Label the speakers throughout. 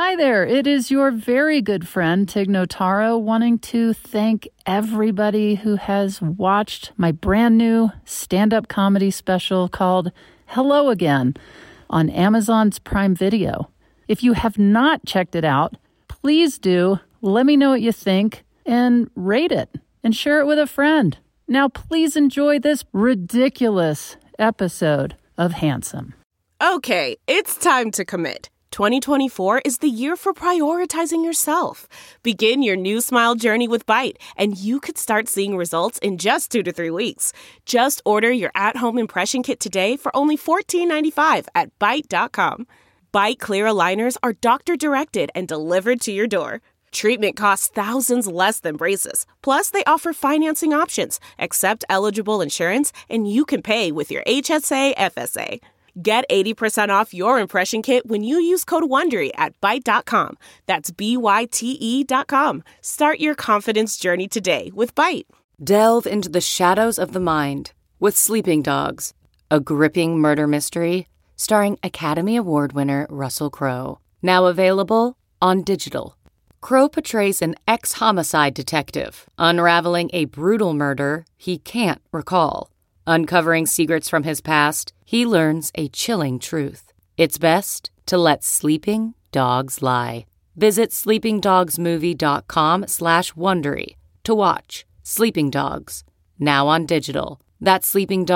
Speaker 1: Hi there, it is your very good friend Tig Notaro wanting to thank everybody who has watched my brand new stand-up comedy special called Hello Again on Amazon's Prime Video. If you have not checked it out, please do. Let me know what you think and rate it and share it with a friend. Now please enjoy this ridiculous episode of Handsome.
Speaker 2: Okay, it's time to commit. 2024 is the year for prioritizing yourself. Begin your new smile journey with Byte, and you could start seeing results in just 2 to 3 weeks. Just order your at-home impression kit today for only $14.95 at Byte.com. Byte Clear aligners are doctor-directed and delivered to your door. Treatment costs thousands less than braces. Plus, they offer financing options, accept eligible insurance, and you can pay with your HSA FSA. Get 80% off your impression kit when you use code WONDERY at Byte.com. That's BYTE.com. Start your confidence journey today with Byte.
Speaker 3: Delve into the shadows of the mind with Sleeping Dogs, a gripping murder mystery starring Academy Award winner Russell Crowe. Now available on digital. Crowe portrays an ex-homicide detective unraveling a brutal murder he can't recall. Uncovering secrets from his past, he learns a chilling truth. It's best to let sleeping dogs lie. Visit sleepingdogsmovie.com/Wondery to watch Sleeping Dogs, now on digital. That's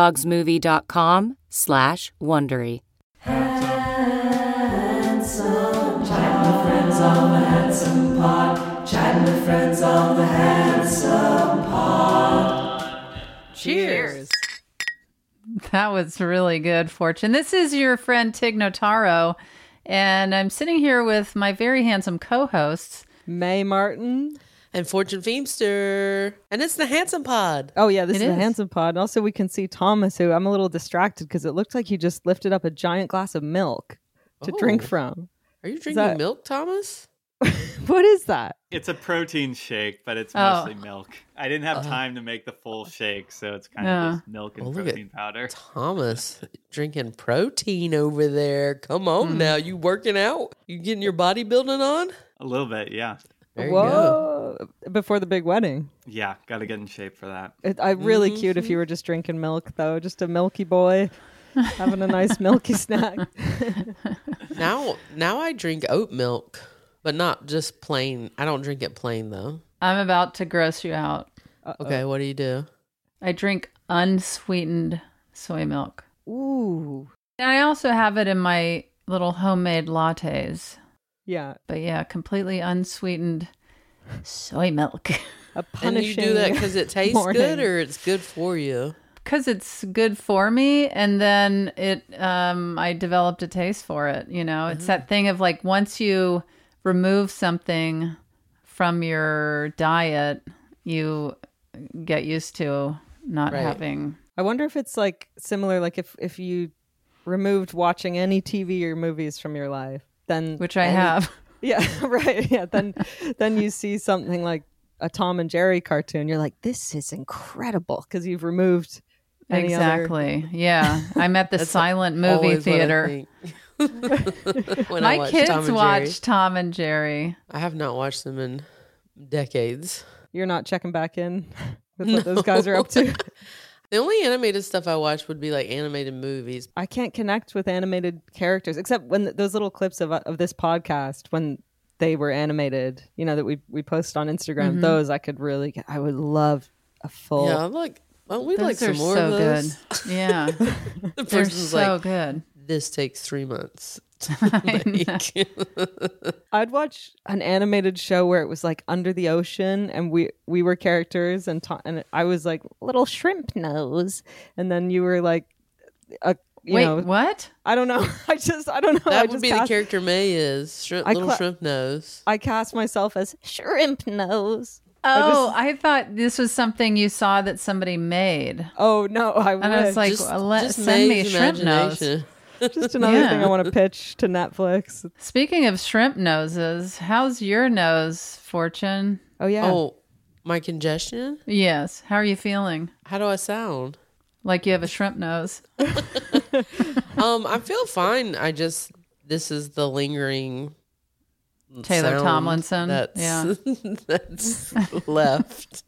Speaker 3: sleepingdogsmovie.com/Wondery.
Speaker 4: Handsome, chatting with friends on the Handsome Pod. Chatting with friends on the Handsome Pod.
Speaker 2: Cheers.
Speaker 1: That was really good, Fortune. This is your friend Tig Notaro, and I'm sitting here with my very handsome co-hosts,
Speaker 5: May Martin.
Speaker 6: And Fortune Feemster. And it's the Handsome Pod.
Speaker 5: Oh, yeah, this
Speaker 1: It
Speaker 5: is the
Speaker 1: is.
Speaker 5: Handsome Pod. And also, we can see Thomas, who I'm a little distracted because it looked like he just lifted up a giant glass of milk to drink from.
Speaker 6: Are you drinking
Speaker 5: that-
Speaker 6: milk, Thomas?
Speaker 5: What is that?
Speaker 7: It's a protein shake, but it's
Speaker 1: Oh.
Speaker 7: mostly milk. I didn't have time to make the full shake, so it's kind
Speaker 1: Yeah.
Speaker 7: of just milk and
Speaker 6: Oh, look
Speaker 7: protein powder.
Speaker 6: Thomas, drinking protein over there. Come on now. You working out? You getting your bodybuilding on?
Speaker 7: A little bit, yeah.
Speaker 6: There you go.
Speaker 5: Whoa. Before the big wedding.
Speaker 7: Yeah, got to get in shape for that.
Speaker 5: Really cute if you were just drinking milk, though. Just a milky boy having a nice milky snack.
Speaker 6: Now I drink oat milk, but not just plain. I don't drink it plain, though.
Speaker 1: I'm about to gross you out.
Speaker 6: Okay, what do you do?
Speaker 1: I drink unsweetened soy milk.
Speaker 5: Ooh.
Speaker 1: And I also have it in my little homemade lattes.
Speaker 5: Yeah.
Speaker 1: But yeah, completely unsweetened soy milk.
Speaker 5: A
Speaker 6: And
Speaker 5: punishing
Speaker 6: you do that because it tastes
Speaker 5: morning.
Speaker 6: good or it's good for you?
Speaker 1: Because it's good for me, and then I developed a taste for it. You know, it's that thing of like once you remove something from your diet, you get used to not
Speaker 6: Right.
Speaker 1: having.
Speaker 5: I wonder if it's like similar, like if you removed watching any TV or movies from your life, then
Speaker 1: Which I have.
Speaker 5: Yeah, right. Yeah, then you see something like a Tom and Jerry cartoon. You're like, this is incredible because you've removed any other.
Speaker 1: Exactly. Yeah. I'm at the
Speaker 6: That's
Speaker 1: silent movie
Speaker 6: Always what I
Speaker 1: theater.
Speaker 6: think. When I
Speaker 1: My
Speaker 6: watch
Speaker 1: kids
Speaker 6: Tom and Jerry.
Speaker 1: watch Tom and Jerry.
Speaker 6: I have not watched them in decades.
Speaker 5: You're not checking back in with what those guys are up to.
Speaker 6: The only animated stuff I watch would be like animated movies.
Speaker 5: I can't connect with animated characters except when those little clips of this podcast when they were animated, you know, that we post on Instagram. Those I could really get. I would love a full.
Speaker 6: Yeah, I'm like, oh, we'd like
Speaker 1: Those are
Speaker 6: some more
Speaker 1: so
Speaker 6: of those.
Speaker 1: good. Yeah.
Speaker 6: The
Speaker 1: They're
Speaker 6: person's
Speaker 1: so
Speaker 6: like,
Speaker 1: good.
Speaker 6: this takes 3 months.
Speaker 1: I know.
Speaker 5: I'd watch an animated show where it was like under the ocean and we were characters and I was like little shrimp nose and then you were like you
Speaker 1: Wait,
Speaker 5: know,
Speaker 1: what?
Speaker 5: I don't know. I don't know.
Speaker 6: That
Speaker 5: I
Speaker 6: would
Speaker 5: just
Speaker 6: be the character May is. Little shrimp nose.
Speaker 5: I cast myself as shrimp nose.
Speaker 1: Oh, I thought this was something you saw that somebody made.
Speaker 5: Oh no,
Speaker 1: And I was like,
Speaker 6: Just
Speaker 1: send me
Speaker 6: May's
Speaker 1: shrimp nose.
Speaker 6: imagination.
Speaker 5: just another
Speaker 1: Yeah.
Speaker 5: thing I want to pitch to Netflix.
Speaker 1: Speaking of shrimp noses, how's your nose, Fortune?
Speaker 5: Oh yeah.
Speaker 6: Oh, my congestion?
Speaker 1: Yes. How are you feeling?
Speaker 6: How do I sound?
Speaker 1: Like you have a shrimp nose.
Speaker 6: I feel fine. This is the lingering
Speaker 1: Taylor
Speaker 6: sound
Speaker 1: Tomlinson.
Speaker 6: That's,
Speaker 1: Yeah.
Speaker 6: that's left.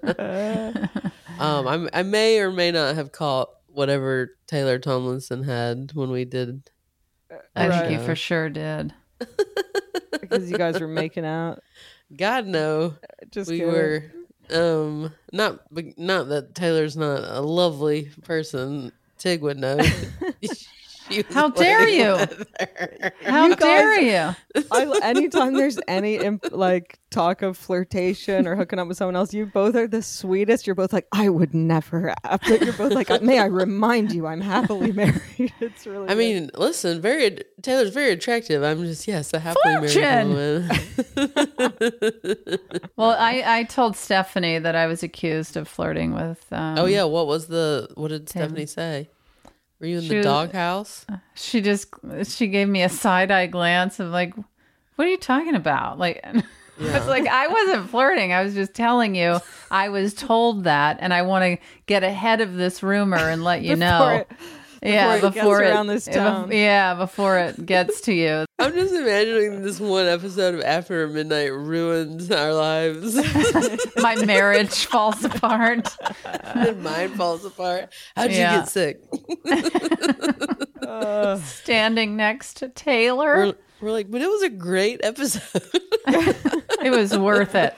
Speaker 6: I may or may not have caught whatever Taylor Tomlinson had when we did.
Speaker 1: I think you
Speaker 6: Right.
Speaker 1: for sure did.
Speaker 5: Because you guys were making out.
Speaker 6: God no,
Speaker 5: Just
Speaker 6: we
Speaker 5: kidding.
Speaker 6: were not that Taylor's not a lovely person. Tig would know. She was
Speaker 1: How dare
Speaker 6: playing
Speaker 1: you?
Speaker 6: with her.
Speaker 1: How
Speaker 5: You
Speaker 1: dare you?
Speaker 5: Anytime there's any like talk of flirtation or hooking up with someone else, you both are the sweetest. You're both like, I would never. But you're both like, may I remind you, I'm happily married. It's really.
Speaker 6: I mean, listen, Taylor's very attractive. I'm just a happily
Speaker 1: Fortune!
Speaker 6: married woman.
Speaker 1: Well, I told Stephanie that I was accused of flirting with.
Speaker 6: Oh yeah, what did Stephanie say? Were you in the
Speaker 1: was-
Speaker 6: doghouse?
Speaker 1: She gave me a side eye glance of like, what are you talking about? Like, I was like, I wasn't flirting. I was just telling you I was told that, and I want to get ahead of this rumor and let you know.
Speaker 5: Before it gets around this town.
Speaker 1: Before it gets to you.
Speaker 6: I'm just imagining this one episode of After Midnight ruins our lives.
Speaker 1: My marriage falls apart.
Speaker 6: And mine falls apart. How'd you
Speaker 1: Yeah.
Speaker 6: get sick?
Speaker 1: Standing next to Taylor.
Speaker 6: We're like, but it was a great episode.
Speaker 1: It was worth it.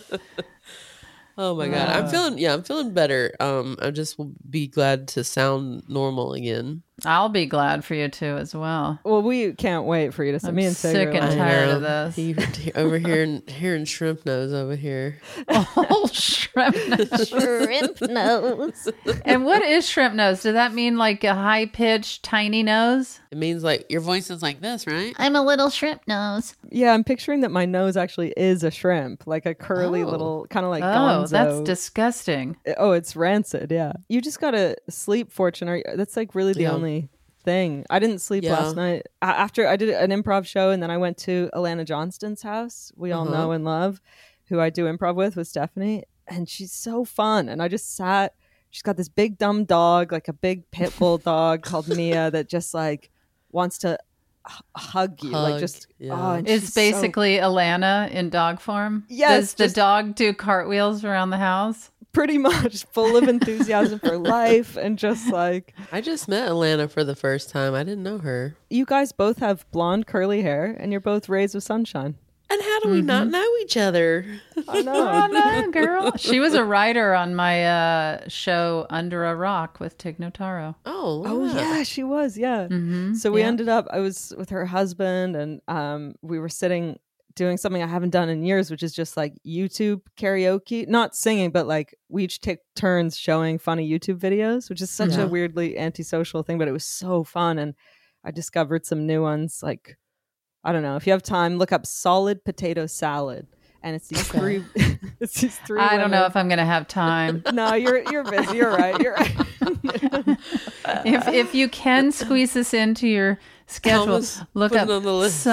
Speaker 6: Oh my God. I'm feeling better. I just will be glad to sound normal again.
Speaker 1: I'll be glad for you too as well.
Speaker 5: Well, we can't wait for you to.
Speaker 1: I'm
Speaker 5: Me and
Speaker 1: sick
Speaker 5: Tig are
Speaker 1: and
Speaker 5: like-
Speaker 1: tired
Speaker 6: know.
Speaker 1: of this.
Speaker 6: He over here hearing shrimp nose over here.
Speaker 1: Oh, shrimp nose.
Speaker 8: Shrimp nose.
Speaker 1: And what is shrimp nose? Does that mean like a high pitched, tiny nose?
Speaker 6: It means like your voice is like this, right?
Speaker 8: I'm a little shrimp nose.
Speaker 5: Yeah, I'm picturing that my nose actually is a shrimp, like a curly
Speaker 6: Oh.
Speaker 5: little, kind of like
Speaker 1: Oh,
Speaker 5: Gonzo.
Speaker 1: that's disgusting.
Speaker 5: Oh, it's rancid. Yeah, you just gotta sleep. Fortune, that's like really the
Speaker 6: Yeah.
Speaker 5: only thing. I didn't sleep
Speaker 6: Yeah.
Speaker 5: last night. After I did an improv show, and then I went to Alana Johnston's house. We all know and love, who I do improv with Stephanie, and she's so fun. And I just sat. She's got this big dumb dog, like a big pit bull dog called Mia, that just like wants to hug you, like
Speaker 6: Hug,
Speaker 5: just.
Speaker 6: yeah.
Speaker 5: Oh, and
Speaker 1: It's
Speaker 5: she's so-
Speaker 1: basically Alana in dog form.
Speaker 5: Yes,
Speaker 1: Does the
Speaker 5: just-
Speaker 1: dog do cartwheels around the house?
Speaker 5: pretty much full of enthusiasm for life, and just like.
Speaker 6: I just met Alana for the first time. I didn't know her.
Speaker 5: You guys both have blonde curly hair, and you're both raised with sunshine.
Speaker 6: And how do we not know each other?
Speaker 5: I know.
Speaker 1: Oh, no, girl. She was a writer on my show Under a Rock with Tig Notaro.
Speaker 6: Oh,
Speaker 5: Oh
Speaker 6: wow.
Speaker 5: yeah, she was. Yeah.
Speaker 1: Mm-hmm.
Speaker 5: So we ended up. I was with her husband, and we were sitting doing something I haven't done in years, which is just like YouTube karaoke, not singing, but like we each take turns showing funny YouTube videos, which is such a weirdly antisocial thing, but it was so fun, and I discovered some new ones. Like, I don't know, if you have time, look up solid potato salad, and it's these three. It's these three.
Speaker 1: I don't know
Speaker 5: women.
Speaker 1: if I'm going to have time.
Speaker 5: No, you're busy. You're right. You're right.
Speaker 1: if you can squeeze this into your schedule,
Speaker 6: Thomas,
Speaker 1: look
Speaker 6: put
Speaker 1: up.
Speaker 6: it on the list.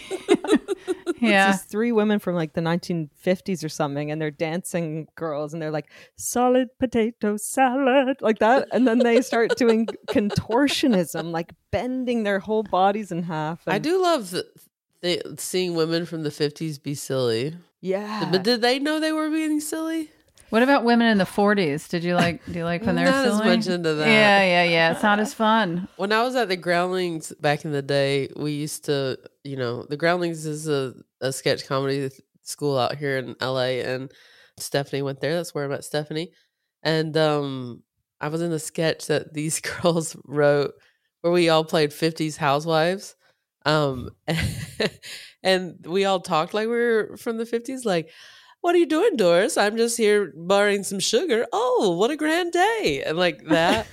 Speaker 1: Yeah.
Speaker 5: These three women from like the 1950s or something, and they're dancing girls, and they're like solid potato salad, like that, and then they start doing contortionism, like bending their whole bodies in half.
Speaker 6: I
Speaker 5: and-
Speaker 6: do love seeing women from the 50s be silly.
Speaker 5: yeah.
Speaker 6: But did they know they were being silly?
Speaker 1: What about women in the 40s? Do you like when they're
Speaker 6: Not as
Speaker 1: silly?
Speaker 6: much into that.
Speaker 1: Yeah. It's not as fun.
Speaker 6: When I was at the Groundlings back in the day, we used to, the Groundlings is a sketch comedy school out here in LA, and Stephanie went there. That's where I met Stephanie. And I was in a sketch that these girls wrote where we all played 50s housewives. And we all talked like we were from the 50s, like, what are you doing, Doris? I'm just here borrowing some sugar. Oh, what a grand day. And like that.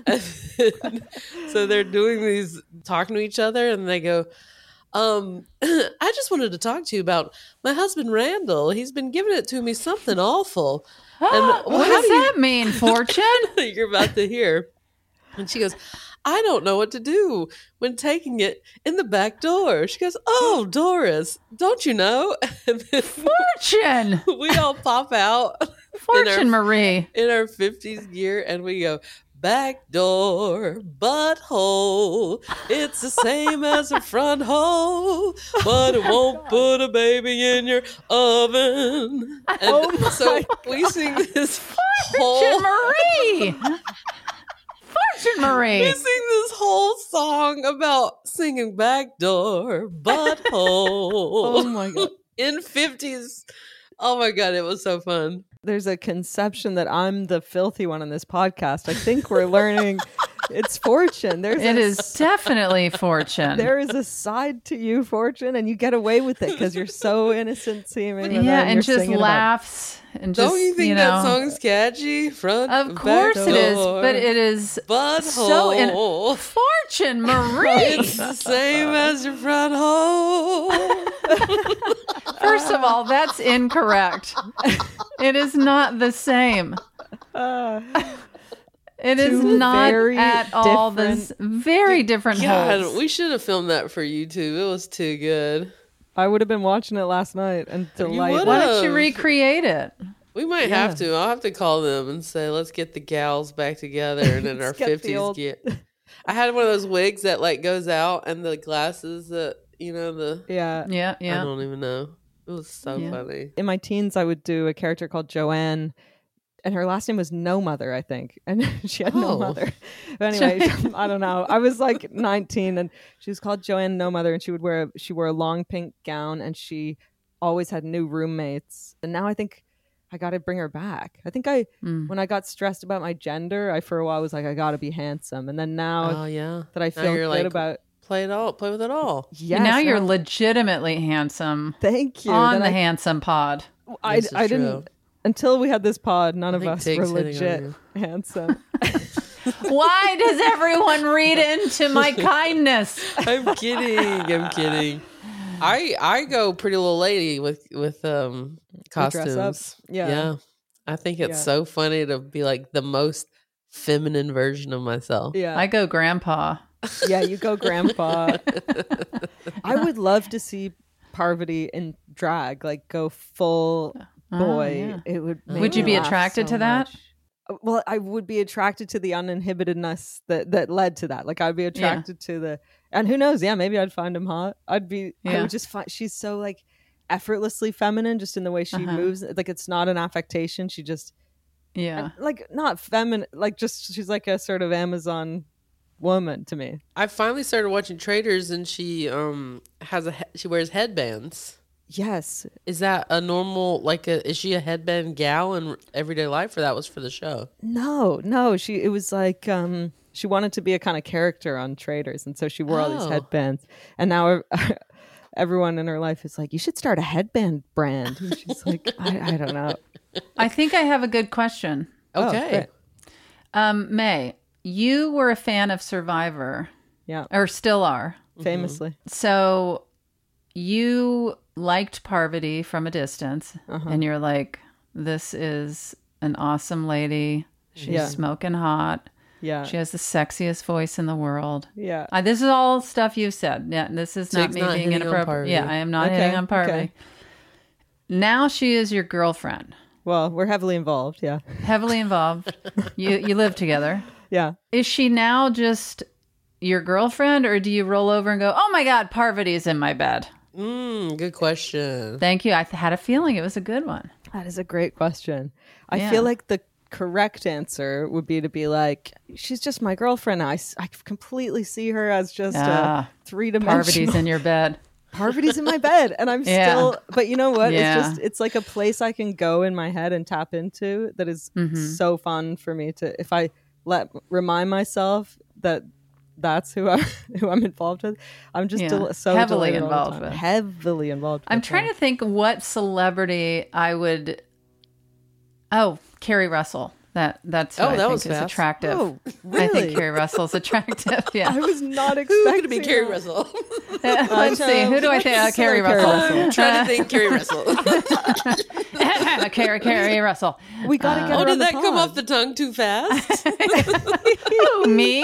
Speaker 6: So they're doing these, talking to each other, and they go, I just wanted to talk to you about my husband, Randall. He's been giving it to me something awful.
Speaker 1: what
Speaker 6: how
Speaker 1: does
Speaker 6: do you-
Speaker 1: that mean, Fortune?
Speaker 6: You're about to hear. And she goes, I don't know what to do when taking it in the back door. She goes, oh, Doris, don't you know? And then
Speaker 1: Fortune.
Speaker 6: we all pop out
Speaker 1: Fortune Marie.
Speaker 6: in our 50s gear, and we go, back door, butthole. It's the same as a front hole, but it won't put a baby in your oven. And so we sing this whole
Speaker 1: Marie. Fortune Marie.
Speaker 6: We sing this whole song about singing back door, butthole.
Speaker 5: Oh my God.
Speaker 6: In 50s. Oh my God, it was so fun.
Speaker 5: There's a conception that I'm the filthy one on this podcast. I think we're learning it's Fortune.
Speaker 1: It is definitely Fortune.
Speaker 5: There is a side to you, Fortune, and you get away with it because you're so innocent seeming.
Speaker 1: Yeah, and just laughs. And just,
Speaker 6: don't you think that song's catchy? Front,
Speaker 1: of course
Speaker 6: back
Speaker 1: it is,
Speaker 6: door,
Speaker 1: but it is
Speaker 6: butthole.
Speaker 1: Fortune Marie.
Speaker 6: It's the same as your front hole.
Speaker 1: First of all, that's incorrect. It is not the same. It is not at all this very different
Speaker 6: God,
Speaker 1: holes.
Speaker 6: we should have filmed that for YouTube. It was too good.
Speaker 5: I would have been watching it last night and delighted.
Speaker 1: Why don't you recreate it?
Speaker 6: We might have to. I'll have to call them and say, let's get the gals back together and in our 50s get. I had one of those wigs that like goes out and the glasses that,
Speaker 5: Yeah.
Speaker 6: I don't even know. It was so funny.
Speaker 5: In my teens, I would do a character called Joanne, and her last name was No Mother, I think. And she had no mother. But anyway, I don't know. I was like 19 and she was called Joanne No Mother, and she wore a long pink gown, and she always had new roommates. And now I think I got to bring her back. I think when I got stressed about my gender, I for a while was like, I got to be handsome. And then now that I feel good about
Speaker 6: play with it all.
Speaker 5: Yes,
Speaker 1: now you're legitimately handsome.
Speaker 5: Thank you.
Speaker 1: On the Handsome Pod.
Speaker 5: I didn't until we had this pod. None of us were legit handsome.
Speaker 1: Why does everyone read into my kindness?
Speaker 6: I'm kidding. I go Pretty Little Lady with costumes. Yeah. I think it's so funny to be like the most feminine version of myself.
Speaker 5: Yeah,
Speaker 1: I go Grandpa.
Speaker 5: Yeah, you go Grandpa. I would love to see Parvati in drag, like go full boy. It would.
Speaker 1: Would you be attracted to that?
Speaker 5: Well, I would be attracted to the uninhibitedness that led to that. Like I'd be attracted to the, and who knows? Yeah, maybe I'd find him hot. I would just find she's so like effortlessly feminine, just in the way she moves. Like it's not an affectation. She just, like not feminine. Like just she's like a sort of Amazon woman to me.
Speaker 6: I finally started watching Traders, and she she wears headbands.
Speaker 5: Yes.
Speaker 6: Is that a normal, is she a headband gal in everyday life, or that was for the show?
Speaker 5: No. It was like, she wanted to be a kind of character on Traders, and so she wore all these headbands. And now everyone in her life is like, you should start a headband brand. And she's like, I don't know.
Speaker 1: I think I have a good question.
Speaker 6: Okay.
Speaker 1: May, you were a fan of Survivor.
Speaker 5: Yeah.
Speaker 1: Or still are.
Speaker 5: Famously.
Speaker 1: Mm-hmm. So you liked Parvati from a distance, and you're like, this is an awesome lady. She's smoking hot.
Speaker 5: Yeah.
Speaker 1: She has the sexiest voice in the world.
Speaker 5: Yeah.
Speaker 1: This is all stuff you've said. Yeah. This is not me being inappropriate. Yeah. I am not hitting on Parvati. Okay. Now she is your girlfriend.
Speaker 5: Well, we're heavily involved. Yeah.
Speaker 1: Heavily involved. You live together.
Speaker 5: Yeah.
Speaker 1: Is she now just your girlfriend, or do you roll over and go, oh my God, Parvati's in my bed?
Speaker 6: Good question.
Speaker 1: Thank you. I had a feeling it was a good one.
Speaker 5: That is a great question. I feel like the correct answer would be to be like, she's just my girlfriend. I completely see her as just a three-dimensional.
Speaker 1: Parvati's in your bed.
Speaker 5: Parvati's in my bed, and I'm still. But you know what? It's like a place I can go in my head and tap into. That is so fun for me to. If I remind myself that that's who I'm involved with. I'm just so
Speaker 1: heavily involved with.
Speaker 5: Heavily involved.
Speaker 1: I'm trying to think what celebrity I would. Oh, Carrie Russell. That's who I think is attractive.
Speaker 5: Oh, really?
Speaker 1: I think Carrie Russell's attractive. Yeah,
Speaker 5: I was not expecting
Speaker 6: to be Carrie Russell.
Speaker 1: Let's see. Who do I think? Carrie Russell.
Speaker 6: I'm trying to think Carrie Russell.
Speaker 1: Carrie Russell.
Speaker 5: We gotta get her on
Speaker 6: did
Speaker 5: the
Speaker 6: that
Speaker 5: pod.
Speaker 6: come off the tongue too fast?
Speaker 1: Who, me?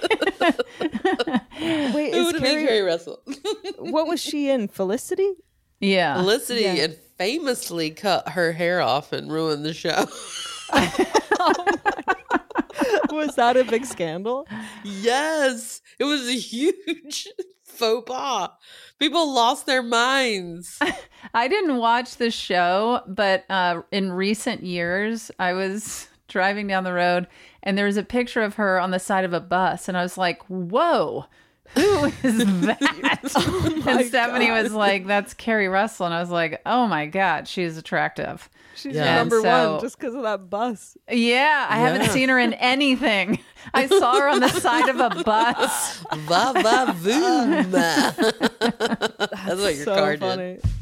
Speaker 5: Wait,
Speaker 6: Who would have been Carrie Russell?
Speaker 5: What was she in? Felicity?
Speaker 1: Yeah.
Speaker 6: Felicity and famously cut her hair off and ruined the show.
Speaker 5: Was that a big scandal?
Speaker 6: Yes, it was a huge faux pas. People lost their minds.
Speaker 1: I didn't watch the show, but in recent years, I was driving down the road and there was a picture of her on the side of a bus. And I was like, whoa, who is that? And Stephanie was like, that's Carrie Russell. And I was like, oh my God, she's attractive.
Speaker 5: She's
Speaker 6: Yeah.
Speaker 5: number
Speaker 1: So-
Speaker 5: one just because of that bus.
Speaker 1: Yeah, I haven't seen her in anything. I saw her on the side of a bus.
Speaker 6: Va va voom. That's what your
Speaker 5: So
Speaker 6: car
Speaker 5: funny.
Speaker 6: did.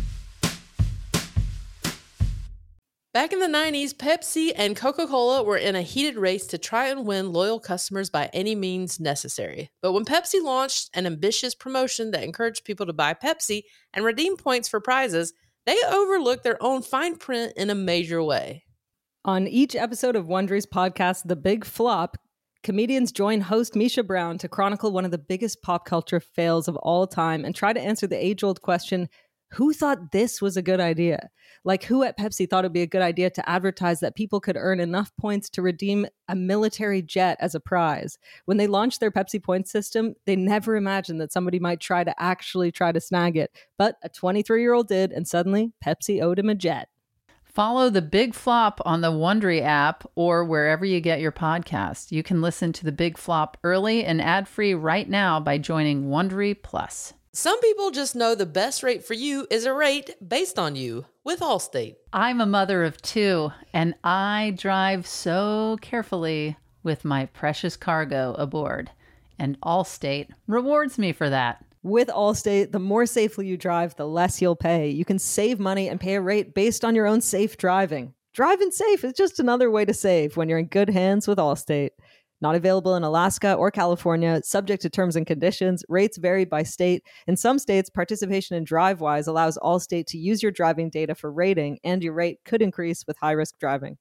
Speaker 6: Back in the 90s, Pepsi and Coca-Cola were in a heated race to try and win loyal customers by any means necessary. But when Pepsi launched an ambitious promotion that encouraged people to buy Pepsi and redeem points for prizes, they overlooked their own fine print in a major way.
Speaker 5: On each episode of Wondery's podcast, The Big Flop, comedians join host Misha Brown to chronicle one of the biggest pop culture fails of all time and try to answer the age-old question, who thought this was a good idea? Like, who at Pepsi thought it'd be a good idea to advertise that people could earn enough points to redeem a military jet as a prize? When they launched their Pepsi points system, they never imagined that somebody might try to snag it. But a 23-year-old did, and suddenly Pepsi owed him a jet.
Speaker 1: Follow The Big Flop on the Wondery app or wherever you get your podcast. You can listen to The Big Flop early and ad-free right now by joining Wondery Plus.
Speaker 6: Some people just know the best rate for you is a rate based on you with Allstate.
Speaker 1: I'm a mother of two, and I drive so carefully with my precious cargo aboard. And Allstate rewards me for that.
Speaker 5: With Allstate, the more safely you drive, the less you'll pay. You can save money and pay a rate based on your own safe driving. Driving safe is just another way to save when you're in good hands with Allstate. Not available in Alaska or California, subject to terms and conditions. Rates vary by state. In some states, participation in DriveWise allows Allstate to use your driving data for rating, and your rate could increase with high-risk driving.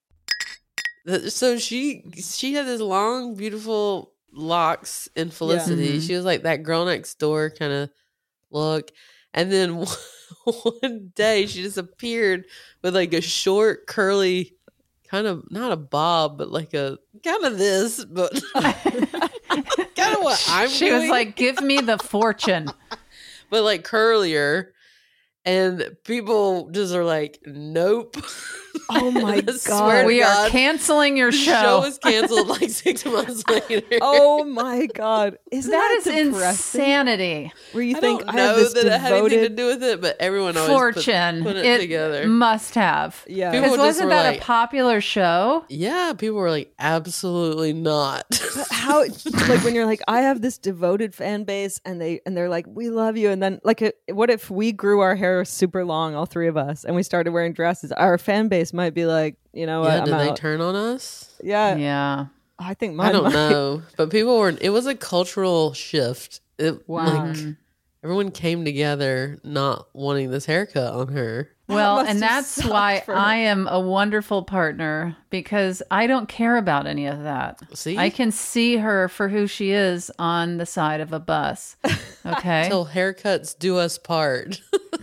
Speaker 6: So she had this long, beautiful locks in Felicity.
Speaker 1: Yeah.
Speaker 6: She was like that girl next door kind of look. And then one day she just appeared with like a short, curly, kind of not a bob, but like a kind of this, but kind of what I'm
Speaker 1: She
Speaker 6: doing.
Speaker 1: was like, give me the fortune.
Speaker 6: But like curlier. And people just are like, nope.
Speaker 5: Oh my
Speaker 6: I
Speaker 5: God.
Speaker 6: swear to
Speaker 1: We are
Speaker 6: God,
Speaker 1: canceling your
Speaker 6: the
Speaker 1: show.
Speaker 6: was canceled like 6 months later.
Speaker 5: Oh my God. Isn't
Speaker 1: That is
Speaker 5: depressing?
Speaker 1: insanity.
Speaker 5: Where you
Speaker 6: I
Speaker 5: think
Speaker 6: don't
Speaker 5: I have
Speaker 6: know
Speaker 5: this
Speaker 6: that it had anything to
Speaker 5: devoted...
Speaker 6: do with it, but everyone always
Speaker 1: Fortune.
Speaker 6: put it together.
Speaker 1: Must have.
Speaker 5: Yeah.
Speaker 6: People
Speaker 1: Because
Speaker 6: just
Speaker 1: wasn't
Speaker 6: were
Speaker 1: that
Speaker 6: like-
Speaker 1: a popular show?
Speaker 6: Yeah, people were like, absolutely not.
Speaker 5: But how, like, when you're like, I have this devoted fan base, and they're like, we love you, and then like, what if we grew our hair super long, all three of us, and we started wearing dresses? Our fan base might be like, you know what?
Speaker 6: Yeah,
Speaker 5: I'm
Speaker 6: did they
Speaker 5: out.
Speaker 6: turn on us?
Speaker 5: Yeah,
Speaker 1: Yeah.
Speaker 5: I think mine
Speaker 6: I don't
Speaker 5: might.
Speaker 6: know, but people were. It was a cultural shift.
Speaker 5: Wow.
Speaker 6: Like, everyone came together not wanting this haircut on her.
Speaker 1: Well,
Speaker 5: must
Speaker 1: and
Speaker 5: have
Speaker 1: that's
Speaker 5: sucked
Speaker 1: why
Speaker 5: for her.
Speaker 1: I am a wonderful partner, because I don't care about any of that.
Speaker 6: See?
Speaker 1: I can see her for who she is on the side of a bus. Okay.
Speaker 6: Till haircuts do us part.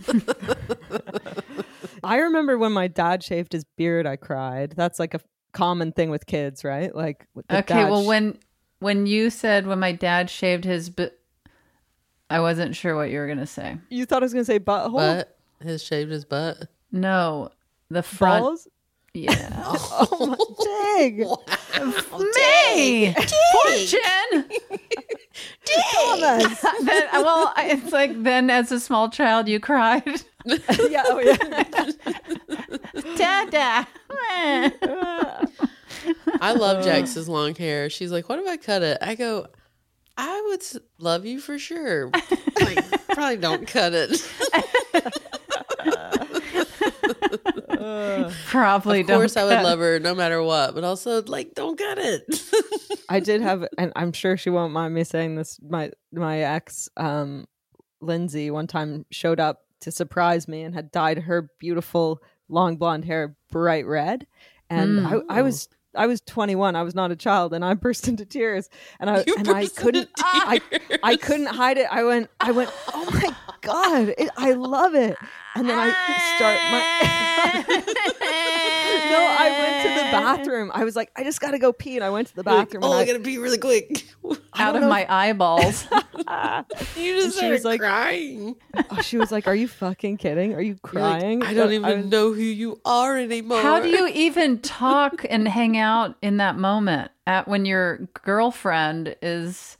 Speaker 5: I remember when my dad shaved his beard, I cried. That's like a common thing with kids, right? Like, with the
Speaker 1: Okay,
Speaker 5: dad
Speaker 1: well, when you said when my dad shaved his I wasn't sure what you were going to say.
Speaker 5: you thought I was gonna say butthole,
Speaker 6: But his shaved his butt.
Speaker 1: No, the front.
Speaker 5: balls.
Speaker 1: Yeah.
Speaker 5: Oh, dang!
Speaker 1: Me! Fortune!
Speaker 5: Thomas.
Speaker 1: Then, well, it's like then as a small child you cried.
Speaker 5: Yeah, oh yeah.
Speaker 1: Dada.
Speaker 6: I love Jax's long hair. She's like, what if I cut it? I go, I would love you for sure. Like, probably don't cut it.
Speaker 1: Probably
Speaker 6: Of course,
Speaker 1: don't
Speaker 6: I would
Speaker 1: cut.
Speaker 6: love her no matter what, but also, like, don't cut it.
Speaker 5: I did have, and I'm sure she won't mind me saying this. My ex, Lindsay, one time showed up to surprise me and had dyed her beautiful long blonde hair bright red, and I was 21. I was not a child, and I burst into tears, and I couldn't I couldn't hide it. I went, oh my God, I love it. And then I start my I went to the bathroom. I was like, I just got to go pee. And I went to the bathroom.
Speaker 6: Oh,
Speaker 5: and
Speaker 6: I got to pee really quick.
Speaker 1: Out of my eyeballs.
Speaker 6: You just
Speaker 5: she was
Speaker 6: started
Speaker 5: like-
Speaker 6: crying.
Speaker 5: she was like, are you fucking kidding? Are you
Speaker 6: You're like,
Speaker 5: crying?
Speaker 6: I don't even know who you are anymore.
Speaker 1: How do you even talk and hang out in that moment when your girlfriend is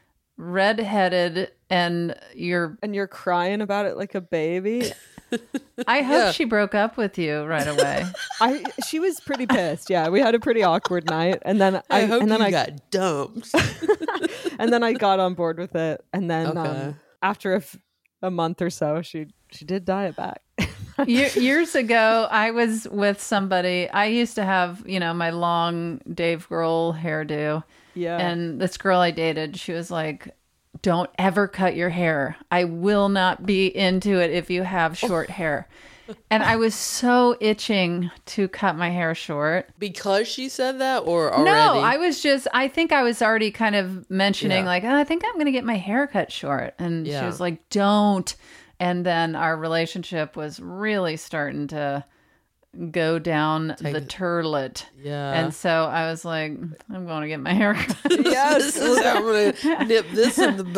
Speaker 1: redheaded and you're...
Speaker 5: And you're crying about it like a baby.
Speaker 1: I hope she broke up with you right away.
Speaker 5: She was pretty pissed. Yeah, we had a pretty awkward night, and then
Speaker 6: I hope
Speaker 5: I
Speaker 6: got dumped.
Speaker 5: and then I got on board with it, and then
Speaker 6: Okay.
Speaker 5: after a month or so, she did diet back.
Speaker 1: Years ago, I was with somebody. I used to have, my long Dave Grohl hairdo.
Speaker 5: Yeah,
Speaker 1: And this girl I dated, she was like, don't ever cut your hair. I will not be into it if you have short hair. And I was so itching to cut my hair short.
Speaker 6: Because she said that, or already?
Speaker 1: No, I think I was already kind of mentioning,
Speaker 6: Yeah.
Speaker 1: like, I think I'm going to get my hair cut short. And she
Speaker 6: Yeah.
Speaker 1: was like, don't. And then our relationship was really starting to go down the turlet.
Speaker 6: Yeah.
Speaker 1: And so I was like, I'm going to get my hair cut.
Speaker 6: This is how I'm going to nip this in the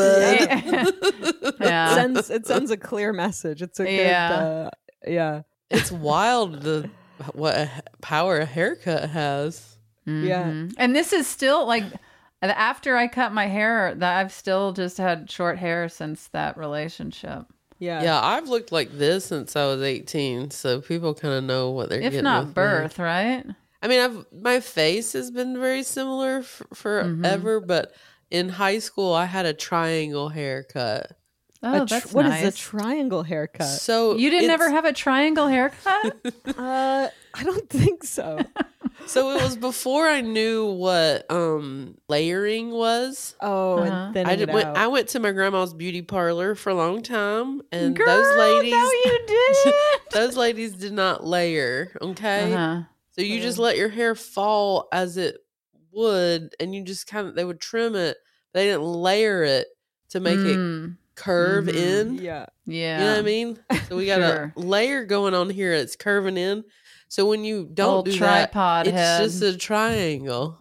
Speaker 6: bud.
Speaker 1: Yeah.
Speaker 5: it sends a clear message. It's a good, yeah.
Speaker 6: It's wild what a power a haircut has.
Speaker 5: Yeah.
Speaker 1: Mhm. And this is still like, after I cut my hair, that I've still just had short hair since that relationship.
Speaker 6: Yeah, I've looked like this since I was 18, so people kind of know what they're
Speaker 1: If
Speaker 6: getting.
Speaker 1: not
Speaker 6: with
Speaker 1: birth, right?
Speaker 6: me. I mean, my face has been very similar forever, but in high school, I had a triangle haircut.
Speaker 1: Oh, that's
Speaker 5: What
Speaker 1: nice.
Speaker 5: is a triangle haircut?
Speaker 6: So
Speaker 1: You didn't
Speaker 6: it's-
Speaker 1: ever have a triangle haircut?
Speaker 5: I don't think so.
Speaker 6: So it was before I knew what layering was.
Speaker 5: Oh, and thinning it out.
Speaker 6: I went to my grandma's beauty parlor for a long time, and
Speaker 1: Girl,
Speaker 6: those ladies,
Speaker 1: no, you didn't.
Speaker 6: those ladies did not layer. Okay,
Speaker 1: Uh-huh.
Speaker 6: so you just let your hair fall as it would, and you just they would trim it. They didn't layer it to make it curve in.
Speaker 5: Yeah.
Speaker 1: Yeah.
Speaker 6: You know what I mean? So we got
Speaker 1: Sure.
Speaker 6: a layer going on here. It's curving in. So when you don't
Speaker 1: Old
Speaker 6: do
Speaker 1: tripod
Speaker 6: that, it's
Speaker 1: head.
Speaker 6: just a triangle.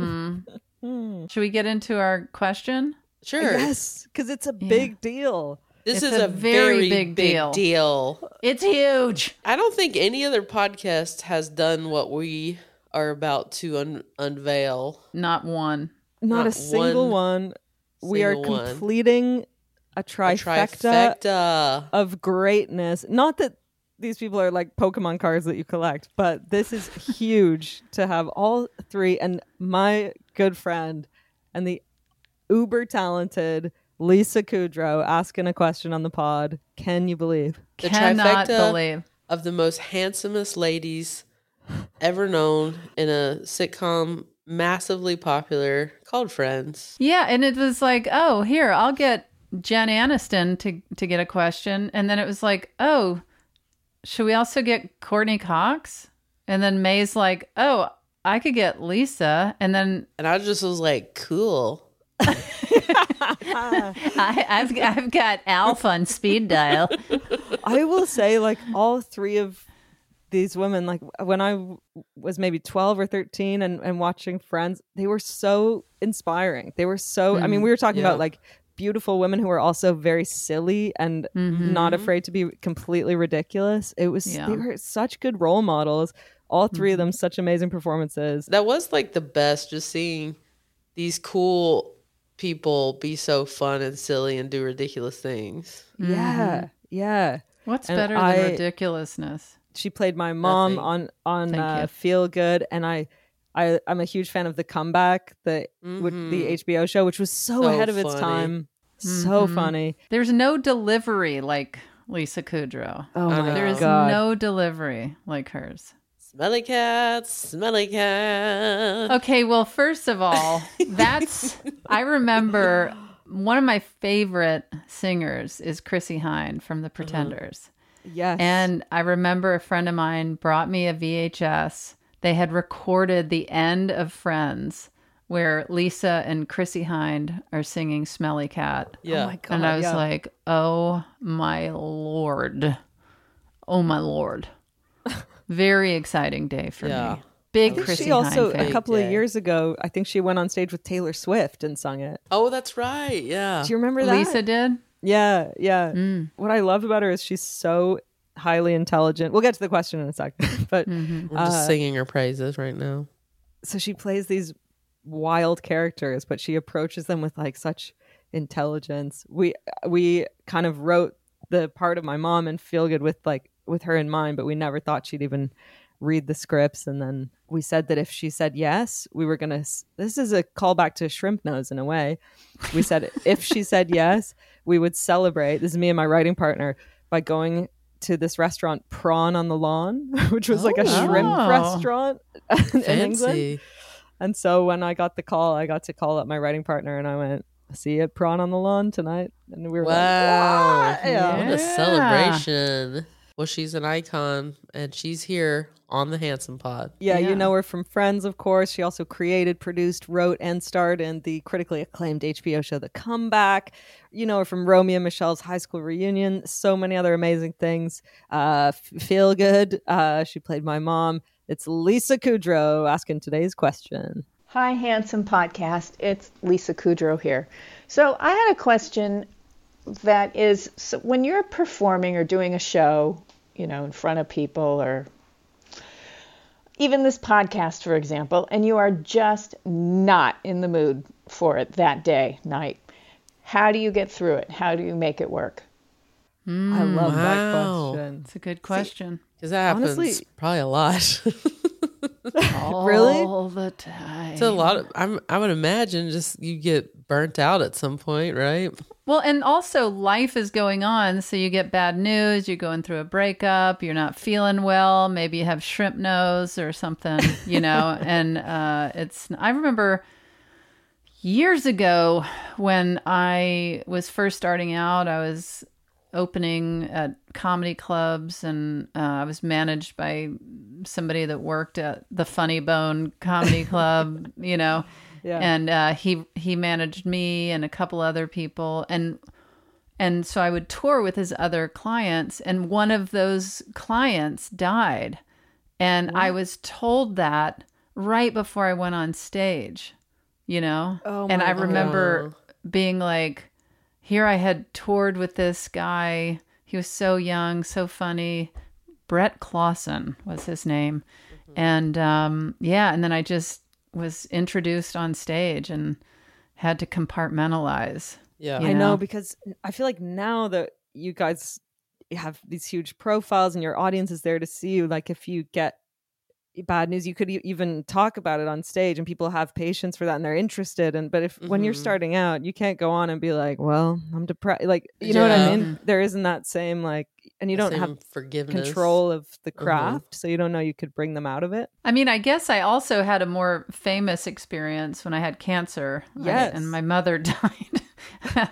Speaker 1: Mm-hmm. Should we get into our question?
Speaker 6: Sure.
Speaker 5: Yes, because it's a big deal.
Speaker 6: This
Speaker 1: It's
Speaker 6: is
Speaker 1: a
Speaker 6: a
Speaker 1: very
Speaker 6: very
Speaker 1: big
Speaker 6: big deal.
Speaker 1: It's huge.
Speaker 6: I don't think any other podcast has done what we are about to unveil.
Speaker 1: Not one.
Speaker 5: Not a single one. We are
Speaker 6: single one.
Speaker 5: completing a trifecta
Speaker 6: Trifecta.
Speaker 5: of greatness. Not that these people are like Pokemon cards that you collect, but this is huge to have all three. And my good friend and the uber talented Lisa Kudrow asking a question on the pod. Can you believe?
Speaker 6: The
Speaker 1: Cannot
Speaker 6: trifecta
Speaker 1: believe.
Speaker 6: of the most handsomest ladies ever known in a sitcom massively popular called Friends.
Speaker 1: Yeah, and it was like, oh, here, I'll get Jen Aniston to get a question. And then it was like, oh, should we also get Courtney Cox? And then May's like, oh, I could get Lisa. And then
Speaker 6: And I just was like, cool.
Speaker 1: I've got Alf on speed dial.
Speaker 5: I will say, like, all three of these women, like, when I was maybe 12 or 13 and watching Friends, they were so inspiring. They were so, I mean, we were talking about, like, beautiful women who are also very silly and not afraid to be completely ridiculous. It was, they were such good role models. All three of them, such amazing performances.
Speaker 6: That was like the best, just seeing these cool people be so fun and silly and do ridiculous things.
Speaker 5: Yeah. Yeah.
Speaker 1: What's
Speaker 5: And
Speaker 1: better
Speaker 5: I-
Speaker 1: than ridiculousness?
Speaker 5: She played my mom
Speaker 6: Nothing.
Speaker 5: on
Speaker 1: Thank you.
Speaker 5: Feel Good, and I'm a huge fan of The Comeback, the HBO show, which was so
Speaker 6: So
Speaker 5: ahead of its
Speaker 6: funny.
Speaker 5: time. So funny.
Speaker 1: There's no delivery like Lisa Kudrow.
Speaker 5: Oh my
Speaker 1: There is
Speaker 5: god.
Speaker 1: no delivery like hers.
Speaker 6: Smelly cat, smelly cat.
Speaker 1: Okay, well, first of all, I remember one of my favorite singers is Chrissy Hynde from The Pretenders.
Speaker 5: Yes.
Speaker 1: And I remember a friend of mine brought me a VHS. They had recorded the end of Friends where Lisa and Chrissy Hynde are singing Smelly Cat.
Speaker 6: Yeah.
Speaker 5: Oh my god.
Speaker 1: And I was
Speaker 5: yeah.
Speaker 1: like, oh my Lord. Oh my Lord. Very exciting day for
Speaker 6: Yeah.
Speaker 1: me. Big
Speaker 5: I think
Speaker 1: Chrissy
Speaker 5: she also,
Speaker 1: Hine
Speaker 5: a
Speaker 1: fan.
Speaker 5: couple of
Speaker 6: day.
Speaker 5: years ago, I think she went on stage with Taylor Swift and sung it.
Speaker 6: Oh, that's right. Yeah.
Speaker 5: Do you remember that?
Speaker 1: Lisa did?
Speaker 5: Yeah, yeah.
Speaker 1: Mm.
Speaker 5: What I love about her is she's so highly intelligent. We'll get to the question in a second. But
Speaker 1: Mm-hmm.
Speaker 6: We're just singing her praises right now.
Speaker 5: so she plays these wild characters, but she approaches them with like such intelligence. We kind of wrote the part of my mom and Feel Good with her in mind, but we never thought she'd even read the scripts. And then we said that if she said yes, we were gonna. This is a callback to Shrimp Nose in a way. We said if she said yes, we would celebrate. This is me and my writing partner by going to this restaurant, Prawn on the Lawn, which was like a shrimp
Speaker 1: Oh.
Speaker 5: restaurant in England.
Speaker 6: Fancy.
Speaker 5: And so when I got the call, I got to call up my writing partner and I went, see you at Prawn on the Lawn tonight. And we were
Speaker 6: Wow.
Speaker 5: like, "What?" Yeah.
Speaker 6: What
Speaker 1: Yeah.
Speaker 6: a celebration. Well, she's an icon and she's here on the Handsome Pod.
Speaker 5: Yeah,
Speaker 1: Yeah.
Speaker 5: you know her from Friends, of course. She also created, produced, wrote, and starred in the critically acclaimed HBO show The Comeback. You know her from Romeo and Michelle's High School Reunion. So many other amazing things. Feel Good. She played my mom. It's Lisa Kudrow asking today's question.
Speaker 9: Hi, Handsome Podcast. It's Lisa Kudrow here. So I had a question that is, so when you're performing or doing a show, you know, in front of people, or even this podcast, for example, and you are just not in the mood for it that day, night, how do you get through it? How do you make it work?
Speaker 5: I love that
Speaker 6: Wow.
Speaker 5: question.
Speaker 1: It's a good question.
Speaker 6: Because that happens
Speaker 5: Honestly-
Speaker 6: probably a lot.
Speaker 5: Really?
Speaker 1: All the time.
Speaker 6: It's a lot of, I would imagine just you get burnt out at some point, right?
Speaker 1: Well, and also life is going on. So you get bad news. You're going through a breakup. You're not feeling well. Maybe you have shrimp nose or something, you know. And I remember years ago when I was first starting out, I was opening at comedy clubs, and I was managed by somebody that worked at the Funny Bone Comedy Club, you know.
Speaker 5: Yeah.
Speaker 1: And he managed me and a couple other people, and so I would tour with his other clients, and one of those clients died, and I was told that right before I went on stage, you know.
Speaker 5: Oh
Speaker 1: and
Speaker 5: my
Speaker 1: I remember being like, here I had toured with this guy. He was so young, so funny. Brett Clausen was his name. And and then I just was introduced on stage and had to compartmentalize.
Speaker 6: Yeah.
Speaker 1: You
Speaker 5: I know,
Speaker 1: know?
Speaker 5: because I feel like now that you guys have these huge profiles and your audience is there to see you, like if you get bad news, you could even talk about it on stage and people have patience for that and they're interested. But if when you're starting out, you can't go on and be like, well, I'm depressed. Like, you know what I
Speaker 6: Yeah.
Speaker 5: mean? There isn't that same like, and you don't
Speaker 6: Same
Speaker 5: have
Speaker 6: forgiveness.
Speaker 5: control of the craft. So you don't know you could bring them out of it.
Speaker 1: I mean, I guess I also had a more famous experience when I had cancer.
Speaker 5: Yes.
Speaker 1: And my mother died.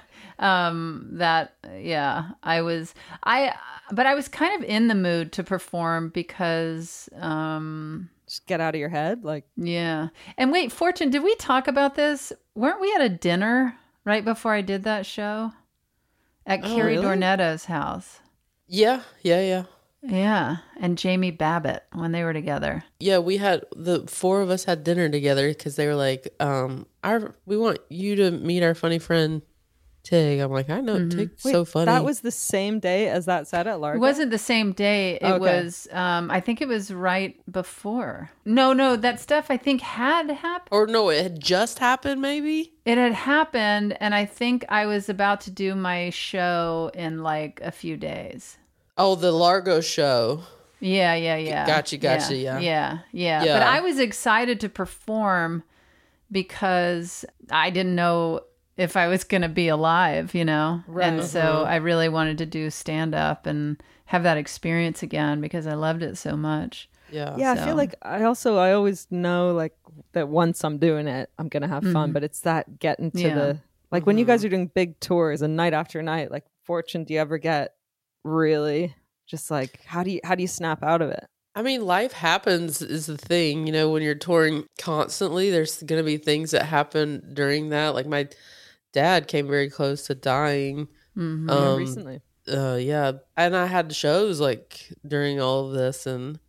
Speaker 1: But I was kind of in the mood to perform because,
Speaker 5: Just get out of your head. Like,
Speaker 1: yeah. And wait, Fortune, did we talk about this? Weren't we at a dinner right before I did that show at Carrie
Speaker 5: really?
Speaker 1: Dornetta's house?
Speaker 6: Yeah.
Speaker 1: Yeah. And Jamie Babbitt when they were together.
Speaker 6: Yeah, we had the four of us had dinner together because they were like, we want you to meet our funny friend Tig. I'm like, I know Tig's so funny.
Speaker 5: that was the same day as that set at Largo?
Speaker 1: It wasn't the same day. It
Speaker 5: Okay.
Speaker 1: was, I think it was right before. No, that stuff I think had happened.
Speaker 6: or no, it had just happened. Maybe.
Speaker 1: It had happened, and I think I was about to do my show in like a few days.
Speaker 6: Oh, the Largo show.
Speaker 1: Yeah.
Speaker 6: Gotcha, yeah.
Speaker 1: Yeah.
Speaker 6: Yeah.
Speaker 1: But I was excited to perform because I didn't know if I was going to be alive, you know? And so I really wanted to do stand up and have that experience again because I loved it so much.
Speaker 6: Yeah.
Speaker 5: Yeah, I
Speaker 1: So-
Speaker 5: feel like I always know like that once I'm doing it, I'm gonna have fun. But it's that getting to
Speaker 1: Yeah.
Speaker 5: the like when you guys are doing big tours and night after night, like Fortune, do you ever get really just like how do you snap out of it?
Speaker 6: I mean, life happens is the thing. You know, when you're touring constantly, there's going to be things that happen during that. Like my dad came very close to dying.
Speaker 5: Recently.
Speaker 6: Yeah. And I had shows like during all of this. And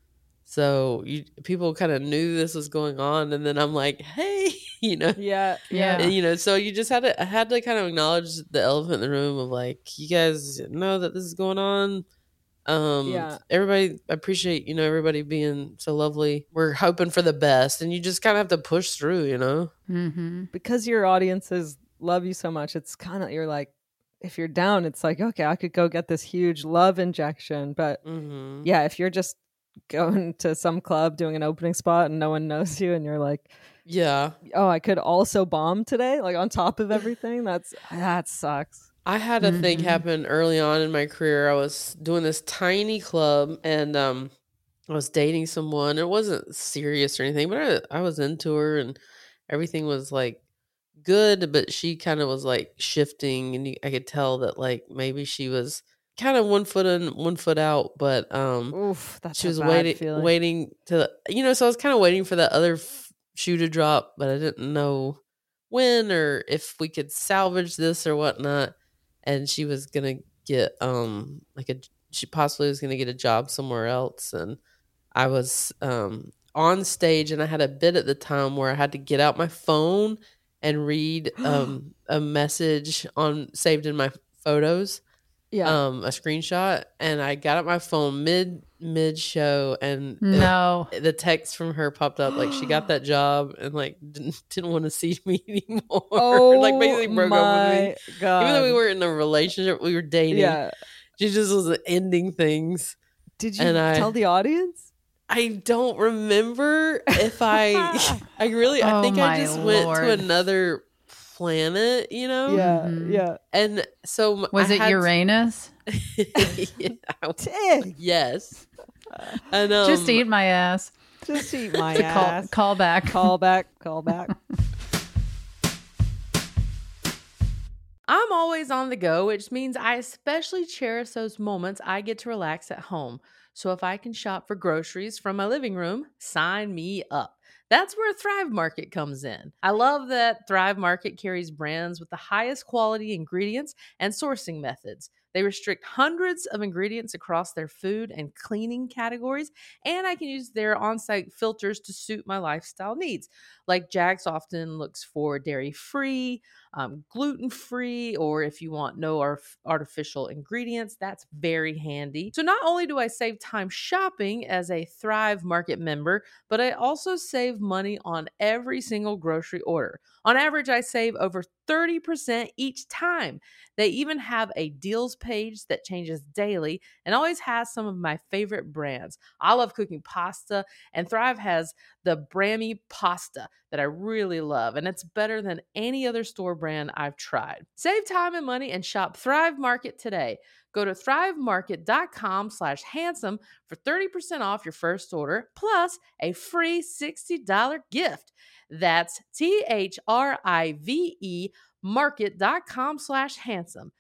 Speaker 6: So people kind of knew this was going on, and then I'm like, hey,
Speaker 5: Yeah.
Speaker 6: and, so you just I had to kind of acknowledge the elephant in the room of like, you guys know that this is going on. Everybody, I appreciate, everybody being so lovely. We're hoping for the best, and you just kind of have to push through,
Speaker 1: Mm-hmm.
Speaker 5: Because your audiences love you so much, it's kind of, you're like, if you're down, it's like, okay, I could go get this huge love injection. But yeah, if you're just going to some club doing an opening spot and no one knows you and you're like,
Speaker 6: yeah,
Speaker 5: oh, I could also bomb today, like on top of everything, that sucks.
Speaker 6: I had a thing happen early on in my career. I was doing this tiny club, and I was dating someone. It wasn't serious or anything, but I was into her, and everything was like good, but she kind of was like shifting, and I could tell that like maybe she was kind of 1 foot in, 1 foot out, but
Speaker 5: Oof, that's
Speaker 6: she was
Speaker 5: a bad feeling.
Speaker 6: waiting to, so I was kind of waiting for that other shoe to drop, but I didn't know when or if we could salvage this or whatnot. And she was gonna get she possibly was gonna get a job somewhere else, and I was on stage, and I had a bit at the time where I had to get out my phone and read a message saved in my photos, a screenshot, and I got out my phone mid show, and the text from her popped up like she got that job and like didn't want to see me anymore. Like basically broke up with me.
Speaker 5: God.
Speaker 6: Even though we were in a relationship, we were dating.
Speaker 5: Yeah.
Speaker 6: She just was ending things.
Speaker 5: Did you tell the audience?
Speaker 6: I don't remember if I think I just went to another planet,
Speaker 5: Yeah.
Speaker 6: And so
Speaker 1: was it Uranus?
Speaker 6: Yes. And
Speaker 1: just eat my ass.
Speaker 5: Just eat my ass.
Speaker 1: Call back.
Speaker 5: Call back.
Speaker 10: I'm always on the go, which means I especially cherish those moments I get to relax at home. So if I can shop for groceries from my living room, sign me up. That's where Thrive Market comes in. I love that Thrive Market carries brands with the highest quality ingredients and sourcing methods. They restrict hundreds of ingredients across their food and cleaning categories, and I can use their on-site filters to suit my lifestyle needs. Like Jax often looks for dairy-free, gluten-free, or if you want no artificial ingredients, that's very handy. So not only do I save time shopping as a Thrive Market member, but I also save money on every single grocery order. On average, I save over 30% each time. They even have a deals page that changes daily and always has some of my favorite brands. I love cooking pasta, and Thrive has the Brammy pasta that I really love, and it's better than any other store brand I've tried. Save time and money and shop Thrive Market today. Go to thrivemarket.com/handsome for 30% off your first order, plus a free $60 gift. That's THRIVE market.com/handsome.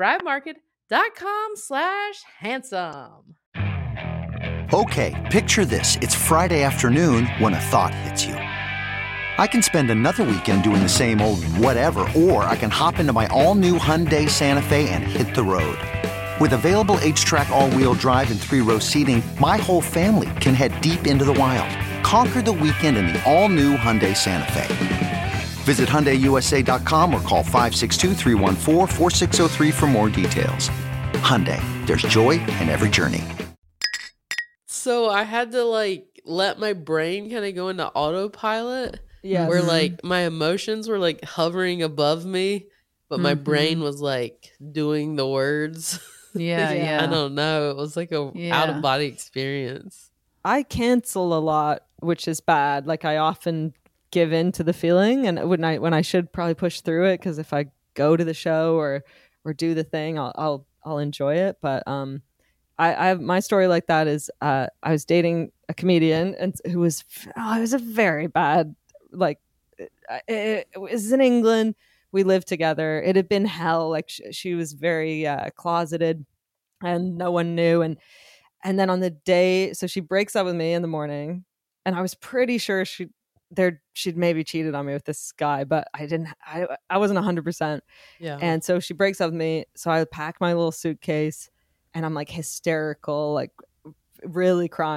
Speaker 10: thrivemarket.com/handsome.
Speaker 11: Okay, picture this. It's Friday afternoon when a thought hits you. I can spend another weekend doing the same old whatever, or I can hop into my all-new Hyundai Santa Fe and hit the road. With available H-Track all-wheel drive and 3-row seating, my whole family can head deep into the wild. Conquer the weekend in the all-new Hyundai Santa Fe. Visit HyundaiUSA.com or call 562-314-4603 for more details. Hyundai, there's joy in every journey.
Speaker 6: So I had to let my brain kind of go into autopilot.
Speaker 5: Yes.
Speaker 6: Where my emotions were hovering above me, but my brain was doing the words.
Speaker 1: Yeah.
Speaker 6: I don't know. It was like a out of body experience.
Speaker 5: I cancel a lot, which is bad. I often give in to the feeling, and when I should probably push through it, because if I go to the show or do the thing, I'll enjoy it. But I have my story like that is I was dating a comedian and who was it was a very bad it was in England. We lived together. It had been hell. She was very closeted, and no one knew. And then on the day, so she breaks up with me in the morning, and I was pretty sure she'd maybe cheated on me with this guy, but I wasn't 100%.
Speaker 6: Yeah.
Speaker 5: And so she breaks up with me. So I pack my little suitcase, and I'm hysterical, really crying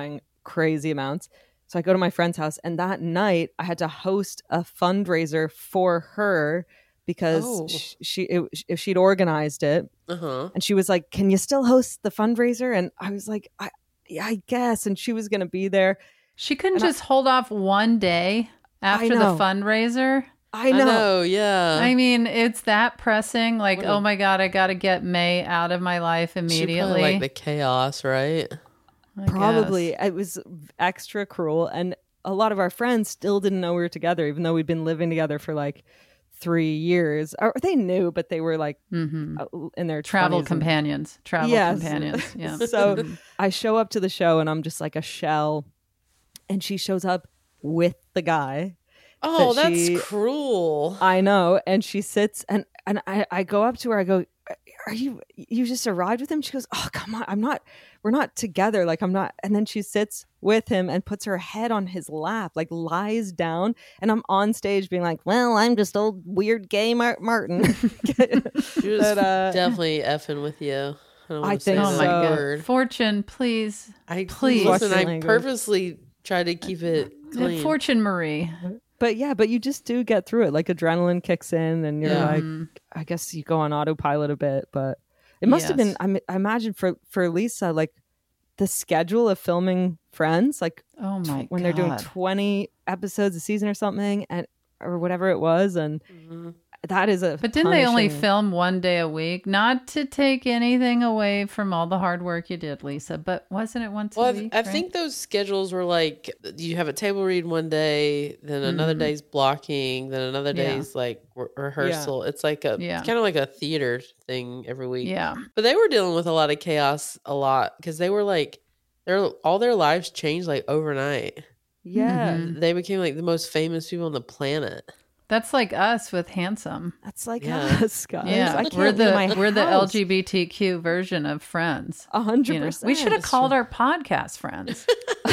Speaker 5: crazy amounts. So I go to my friend's house, and that night I had to host a fundraiser for her because if she'd organized it, and she was like, "Can you still host the fundraiser?" And I was like, I guess. And she was going to be there.
Speaker 1: She couldn't just hold off one day after the fundraiser.
Speaker 5: I know.
Speaker 6: Yeah.
Speaker 1: I mean, it's that pressing. Like, oh my God, I got to get May out of my life immediately.
Speaker 6: She probably like the chaos, right?
Speaker 5: Probably. It was extra cruel. And a lot of our friends still didn't know we were together, even though we'd been living together for like 3 years. Or they knew, but they were like in their
Speaker 1: travel
Speaker 5: 20s
Speaker 1: companions. Companions. Yeah.
Speaker 5: So I show up to the show and I'm just like a shell. And she shows up with the guy.
Speaker 6: Oh, that's cruel.
Speaker 5: I know. And she sits and I go up to her. I go, you just arrived with him? She goes, oh, come on. We're not together. Like, I'm not. And then she sits with him and puts her head on his lap, like lies down. And I'm on stage being like, well, I'm just old weird gay Martin.
Speaker 6: She was definitely effing with you.
Speaker 5: I think
Speaker 1: so. Oh my God. Fortune, please. Please.
Speaker 6: Listen, I purposely try to keep it clean.
Speaker 1: Fortune Marie.
Speaker 5: But you just do get through it. Like adrenaline kicks in and you're like, I guess you go on autopilot a bit, but it must have been, I imagine for Lisa, like the schedule of filming Friends, like when they're doing 20 episodes a season or something or whatever it was. And that is
Speaker 1: But didn't they only film 1 day a week? Not to take anything away from all the hard work you did, Lisa, but wasn't it once a week?
Speaker 6: I think those schedules were like, you have a table read one day, then another day's blocking, then another day's like rehearsal. It's like it's kind of like a theater thing every week.
Speaker 1: Yeah.
Speaker 6: But they were dealing with a lot of chaos a lot because they were like, all their lives changed like overnight.
Speaker 5: Yeah.
Speaker 6: They became like the most famous people on the planet.
Speaker 1: That's like us with Handsome.
Speaker 5: That's like us, guys.
Speaker 1: Yeah, we're the LGBTQ version of Friends.
Speaker 5: 100%.
Speaker 1: We should have called our podcast Friends.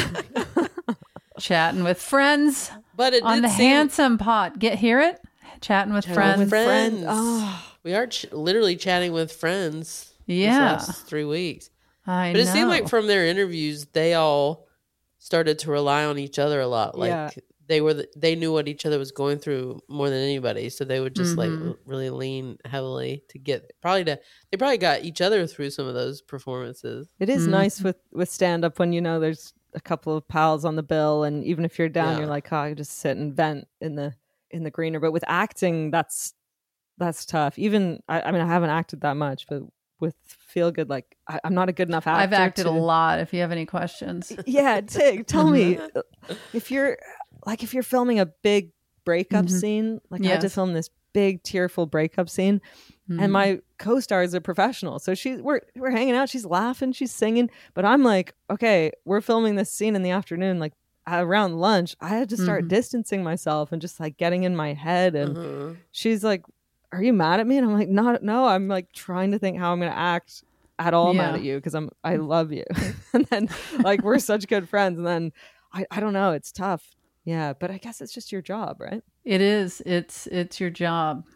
Speaker 1: Chatting with Friends,
Speaker 6: but it
Speaker 1: on the Handsome Pod. Hear it? Chatting with Friends.
Speaker 6: Oh. We are literally chatting with friends.
Speaker 1: Yeah,
Speaker 6: these last 3 weeks.
Speaker 1: But
Speaker 6: it seemed like from their interviews, they all started to rely on each other a lot. Like. They knew what each other was going through more than anybody, so they would just like really lean heavily to get they probably got each other through some of those performances.
Speaker 5: It is nice with stand up when there's a couple of pals on the bill, and even if you're down, you're like, oh, I just sit and vent in the greener. But with acting, that's tough. Even I mean, I haven't acted that much, but with Feel Good, like I'm not a good enough actor.
Speaker 1: I've acted a lot. If you have any questions,
Speaker 5: Tig, tell me if you're filming a big breakup scene, like I had to film this big tearful breakup scene, and my co-star is a professional, so we're hanging out, she's laughing, she's singing, but I'm like, okay, we're filming this scene in the afternoon, like around lunch. I had to start distancing myself and just like getting in my head, and she's like, are you mad at me? And I'm like, no, I'm like trying to think how I'm gonna act at all mad at you because I love you. And then like we're such good friends, and then I don't know, it's tough. Yeah, but I guess it's just your job, right?
Speaker 1: It is. It's your job.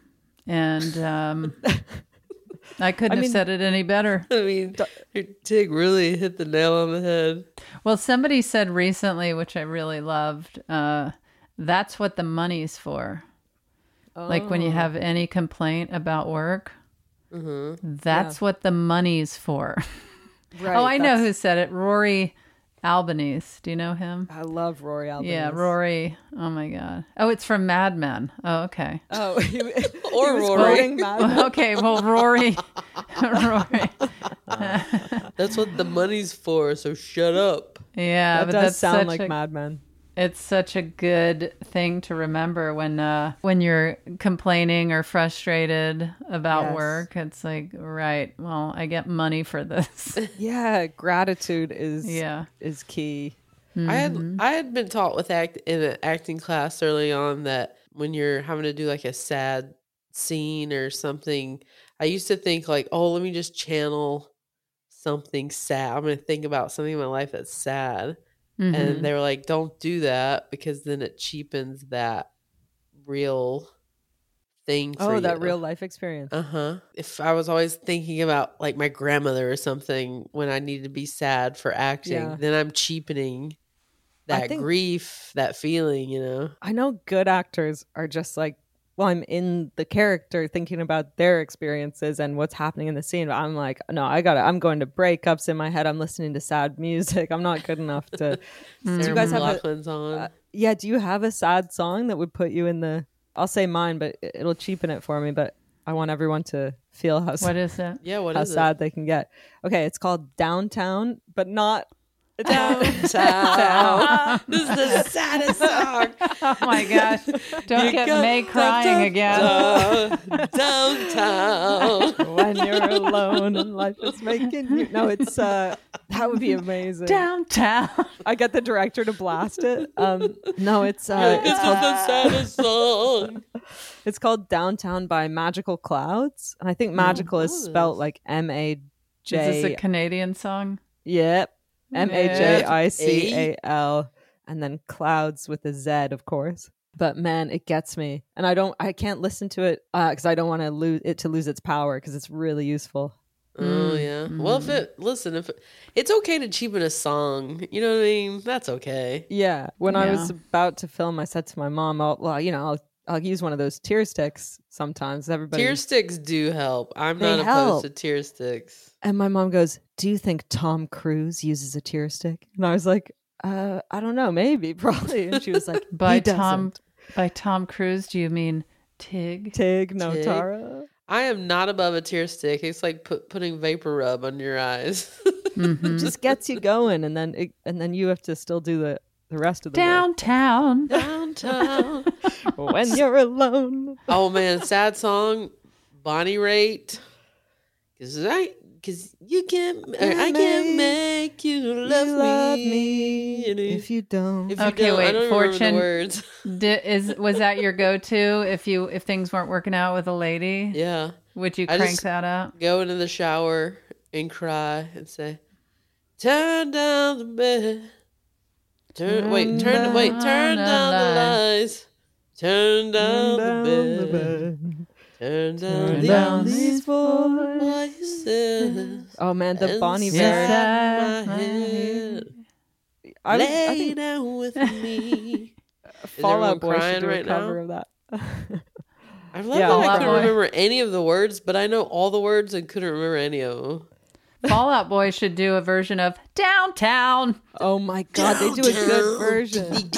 Speaker 1: And I couldn't have said it any better.
Speaker 6: I mean, Tig really hit the nail on the head.
Speaker 1: Well, somebody said recently, which I really loved, that's what the money's for. Oh. Like when you have any complaint about work, that's what the money's for. Right, I know who said it. Rory Albanese. Do you know him?
Speaker 5: I love Rory Albanese.
Speaker 1: Yeah, Rory. Oh my God. Oh, it's from Mad Men. Oh, okay.
Speaker 5: Oh,
Speaker 6: or Rory.
Speaker 1: Okay, well, Rory. Rory.
Speaker 5: That's what the money's for. So shut up.
Speaker 1: Yeah,
Speaker 5: that does sound like Mad Men.
Speaker 1: It's such a good thing to remember when you're complaining or frustrated about work. It's like, right, well, I get money for this.
Speaker 5: Yeah, gratitude is key.
Speaker 6: Mm-hmm. I had been taught in an acting class early on that when you're having to do like a sad scene or something, I used to think like, oh, let me just channel something sad. I'm going to think about something in my life that's sad. Mm-hmm. And they were like, don't do that because then it cheapens that real thing for you.
Speaker 5: That real life experience.
Speaker 6: If I was always thinking about like my grandmother or something when I needed to be sad for acting, then I'm cheapening that
Speaker 5: think-
Speaker 6: grief, that feeling, you know.
Speaker 5: I know good actors are just like, well, I'm in the character thinking about their experiences and what's happening in the scene. But I'm like, no, I'm going to breakups in my head. I'm listening to sad music. I'm not good enough to. Do you guys have
Speaker 6: McLachlan's on?
Speaker 5: yeah, do you have a sad song that would put you in the? I'll say mine, but it'll cheapen it for me. But I want everyone to feel how
Speaker 1: What is it?
Speaker 6: Yeah, what
Speaker 5: how
Speaker 6: is
Speaker 5: sad they can get. Okay, it's called Downtown, but not
Speaker 6: Downtown. This is the saddest song.
Speaker 1: Oh my gosh. Don't get May crying again.
Speaker 6: Downtown.
Speaker 5: When you're alone and life is making you. No, it's that would be amazing.
Speaker 1: Downtown.
Speaker 5: I get the director to blast it. No, it's
Speaker 6: This is
Speaker 5: called
Speaker 6: the saddest song.
Speaker 5: it's called Downtown by Magical Clouds, and I think magical is spelt like MAJ.
Speaker 1: Is this a Canadian song?
Speaker 5: Yep. MAJICAL, and then clouds with a Z, of course. But man, it gets me, and I can't listen to it because I don't want to lose its power because it's really useful.
Speaker 6: Oh yeah. Well, if it's okay to cheapen a song, you know what I mean? That's okay.
Speaker 5: Yeah. When I
Speaker 1: Yeah.
Speaker 5: was about to film, I said to my mom, I'll use one of those tear sticks sometimes. Everybody.
Speaker 6: Tear sticks do help. I'm
Speaker 5: They
Speaker 6: not
Speaker 5: help.
Speaker 6: opposed to tear sticks.
Speaker 5: And my mom goes, "Do you think Tom Cruise uses a tear stick?" And I was like, I don't know, maybe, probably. And she was like,
Speaker 1: By
Speaker 5: "He
Speaker 1: Tom
Speaker 5: doesn't."
Speaker 1: Cruise, do you mean Tig?
Speaker 5: Tig Notaro.
Speaker 6: I am not above a tear stick. It's like putting vapor rub under your eyes.
Speaker 5: Just gets you going, and then you have to still do the rest of the
Speaker 1: Downtown.
Speaker 6: Downtown.
Speaker 5: work. When you're alone.
Speaker 6: Oh man, sad song, Bonnie Raitt. Cause you can't, I can't make you love me
Speaker 5: if you don't.
Speaker 6: If you
Speaker 1: Okay,
Speaker 6: don't,
Speaker 1: wait,
Speaker 6: I don't remember
Speaker 1: Fortune.
Speaker 6: the words.
Speaker 1: Was that your go-to if things weren't working out with a lady?
Speaker 6: Yeah,
Speaker 1: Would you
Speaker 6: I
Speaker 1: crank
Speaker 6: just
Speaker 1: that out?
Speaker 6: go into the shower and cry and say, "Turn down the bed, turn down the lights, turn down the bed." Turn down these voices.
Speaker 5: Oh man, the
Speaker 6: and
Speaker 5: Bonnie
Speaker 6: sit
Speaker 5: Bear.
Speaker 6: on my head.
Speaker 5: I
Speaker 6: Lay
Speaker 5: think
Speaker 6: down with me.
Speaker 5: Fall Out Boy
Speaker 6: crying
Speaker 5: should do
Speaker 6: right
Speaker 5: a cover
Speaker 6: now?
Speaker 5: of that.
Speaker 6: I love
Speaker 5: Yeah,
Speaker 6: that
Speaker 1: Fall
Speaker 6: I
Speaker 1: Out
Speaker 6: couldn't
Speaker 1: Boy.
Speaker 6: remember any of the words, but I know all the words and couldn't remember any of them.
Speaker 1: Fall Out Boy should do a version of Downtown.
Speaker 5: Oh my god, they do a good version.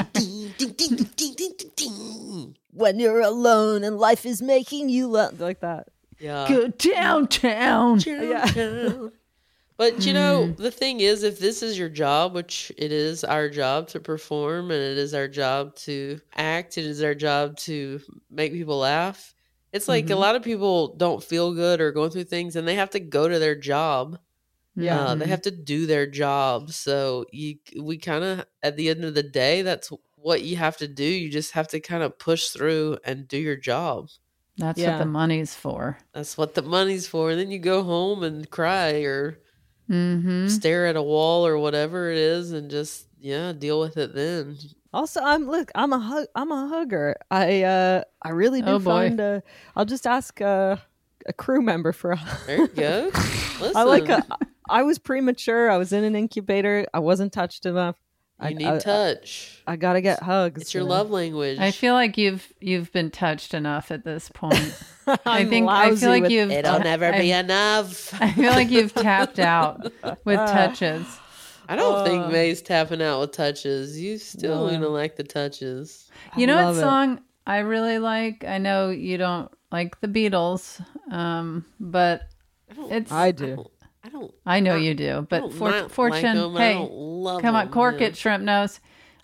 Speaker 5: When you're alone and life is making you like that.
Speaker 6: Yeah.
Speaker 1: Go downtown.
Speaker 6: Yeah. But you know, the thing is, if this is your job, which it is our job to perform, and it is our job to act, it is our job to make people laugh. It's like a lot of people don't feel good or going through things, and they have to go to their job.
Speaker 5: Yeah.
Speaker 6: They have to do their job. So we kind of, at the end of the day, that's what you have to do. You just have to kind of push through and do your job.
Speaker 1: That's
Speaker 5: Yeah.
Speaker 1: what the money's for.
Speaker 6: That's what the money's for. And then you go home and cry or stare at a wall or whatever it is and just, deal with it then.
Speaker 5: Also, I'm a hugger. I really do
Speaker 1: Oh, boy.
Speaker 5: find I'll just ask a crew member for a hug.
Speaker 6: There you go. Listen,
Speaker 5: I was premature. I was in an incubator. I wasn't touched enough.
Speaker 6: you need touch.
Speaker 5: I gotta get hugs.
Speaker 6: It's your love language.
Speaker 1: I feel like you've been touched enough at this point. I
Speaker 5: I'm
Speaker 1: feel
Speaker 5: lousy
Speaker 1: like
Speaker 5: with-
Speaker 1: you've
Speaker 6: It'll never be enough.
Speaker 1: I feel like you've tapped out with touches.
Speaker 6: I don't think May's tapping out with touches. You still gonna like the touches.
Speaker 1: You know
Speaker 5: love
Speaker 1: what
Speaker 5: it.
Speaker 1: song I really like? I know you don't like the Beatles, but it's
Speaker 5: I do.
Speaker 6: I don't.
Speaker 1: I know you do.
Speaker 6: I
Speaker 1: But
Speaker 6: don't
Speaker 1: Fortune,
Speaker 6: like 'em, I
Speaker 1: hey,
Speaker 6: don't love
Speaker 1: come on,
Speaker 6: 'em,
Speaker 1: cork
Speaker 6: yeah.
Speaker 1: it, shrimp nose.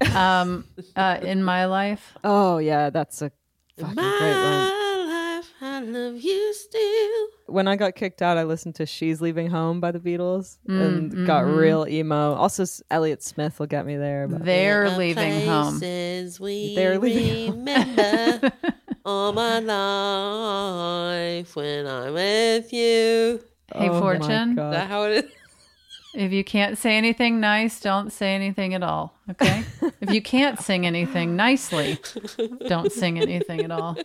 Speaker 1: In my life,
Speaker 5: Oh yeah, that's a fucking great one.
Speaker 6: My life, I love you still.
Speaker 5: When I got kicked out, I listened to "She's Leaving Home" by the Beatles and got real emo. Also, Elliott Smith will get me there. But
Speaker 1: they're leaving home.
Speaker 6: Places we
Speaker 5: They're leaving home.
Speaker 6: remember all my life when I'm with you.
Speaker 1: Hey,
Speaker 5: Oh my
Speaker 1: Fortune,
Speaker 6: Is
Speaker 5: God.
Speaker 6: that how it is?
Speaker 1: if you can't say anything nice, don't say anything at all. Okay? If you can't sing anything nicely, don't sing anything at all.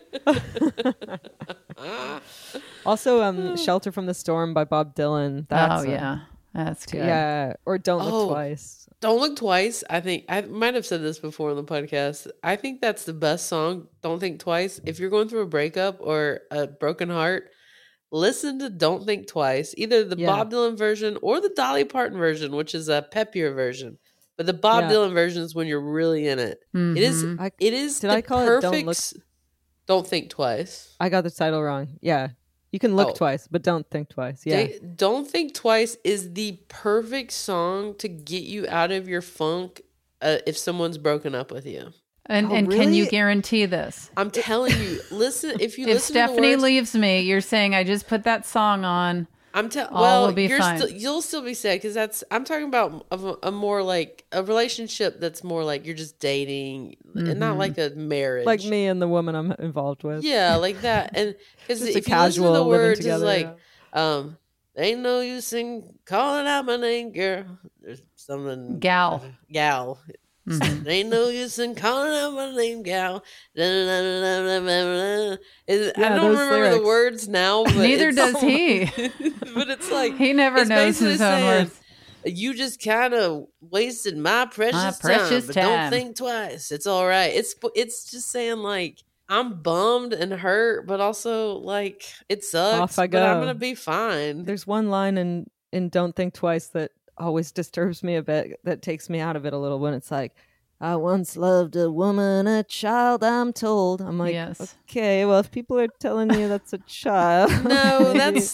Speaker 5: Also, "Shelter from the Storm" by Bob Dylan. That's
Speaker 1: Oh yeah, that's good.
Speaker 5: yeah. Or "Don't Look
Speaker 6: Oh.
Speaker 5: Twice."
Speaker 6: Don't Look Twice. I think I might have said this before on the podcast. I think that's the best song. Don't Think Twice. If you're going through a breakup or a broken heart, listen to Don't Think Twice. Either the Bob Dylan version or the Dolly Parton version, which is a peppier version. But the Bob Dylan version is when you're really in it.
Speaker 1: Mm-hmm.
Speaker 6: It is
Speaker 5: Did
Speaker 6: the
Speaker 5: I call
Speaker 6: perfect.
Speaker 5: it
Speaker 6: Don't Think Twice.
Speaker 5: I got the title wrong. Yeah. You can look twice, but don't think twice. Yeah.
Speaker 6: Don't Think Twice is the perfect song to get you out of your funk if someone's broken up with you.
Speaker 1: And can you guarantee this?
Speaker 6: I'm telling you, listen. If
Speaker 1: If Stephanie leaves me, you're saying I just put that song on. All will be fine.
Speaker 6: You'll still be sad because I'm talking about a more like a relationship that's more like you're just dating and not like a marriage.
Speaker 5: Like me and the woman I'm involved with.
Speaker 6: Yeah, like that. And because
Speaker 5: Just a
Speaker 6: if you listen to
Speaker 5: casual
Speaker 6: the
Speaker 5: living
Speaker 6: words, it's
Speaker 5: together,
Speaker 6: like, ain't no use in calling out my name, girl. There's something.
Speaker 1: Gal.
Speaker 6: Mm-hmm. Ain't no use in calling out my name, gal. I don't remember
Speaker 5: lyrics.
Speaker 6: the words now, but
Speaker 1: Neither does he.
Speaker 6: But it's like
Speaker 1: he never knows his own words.
Speaker 6: You just kind of wasted my precious time, but don't think twice. It's all right. It's just saying like I'm bummed and hurt, but also like it sucks.
Speaker 5: Off I go.
Speaker 6: But I'm gonna be fine.
Speaker 5: There's one line in Don't Think Twice that always disturbs me a bit, that takes me out of it a little, when it's like, I once loved a woman, a child, I'm told. I'm like, okay, well, if people are telling you that's a child.
Speaker 6: No,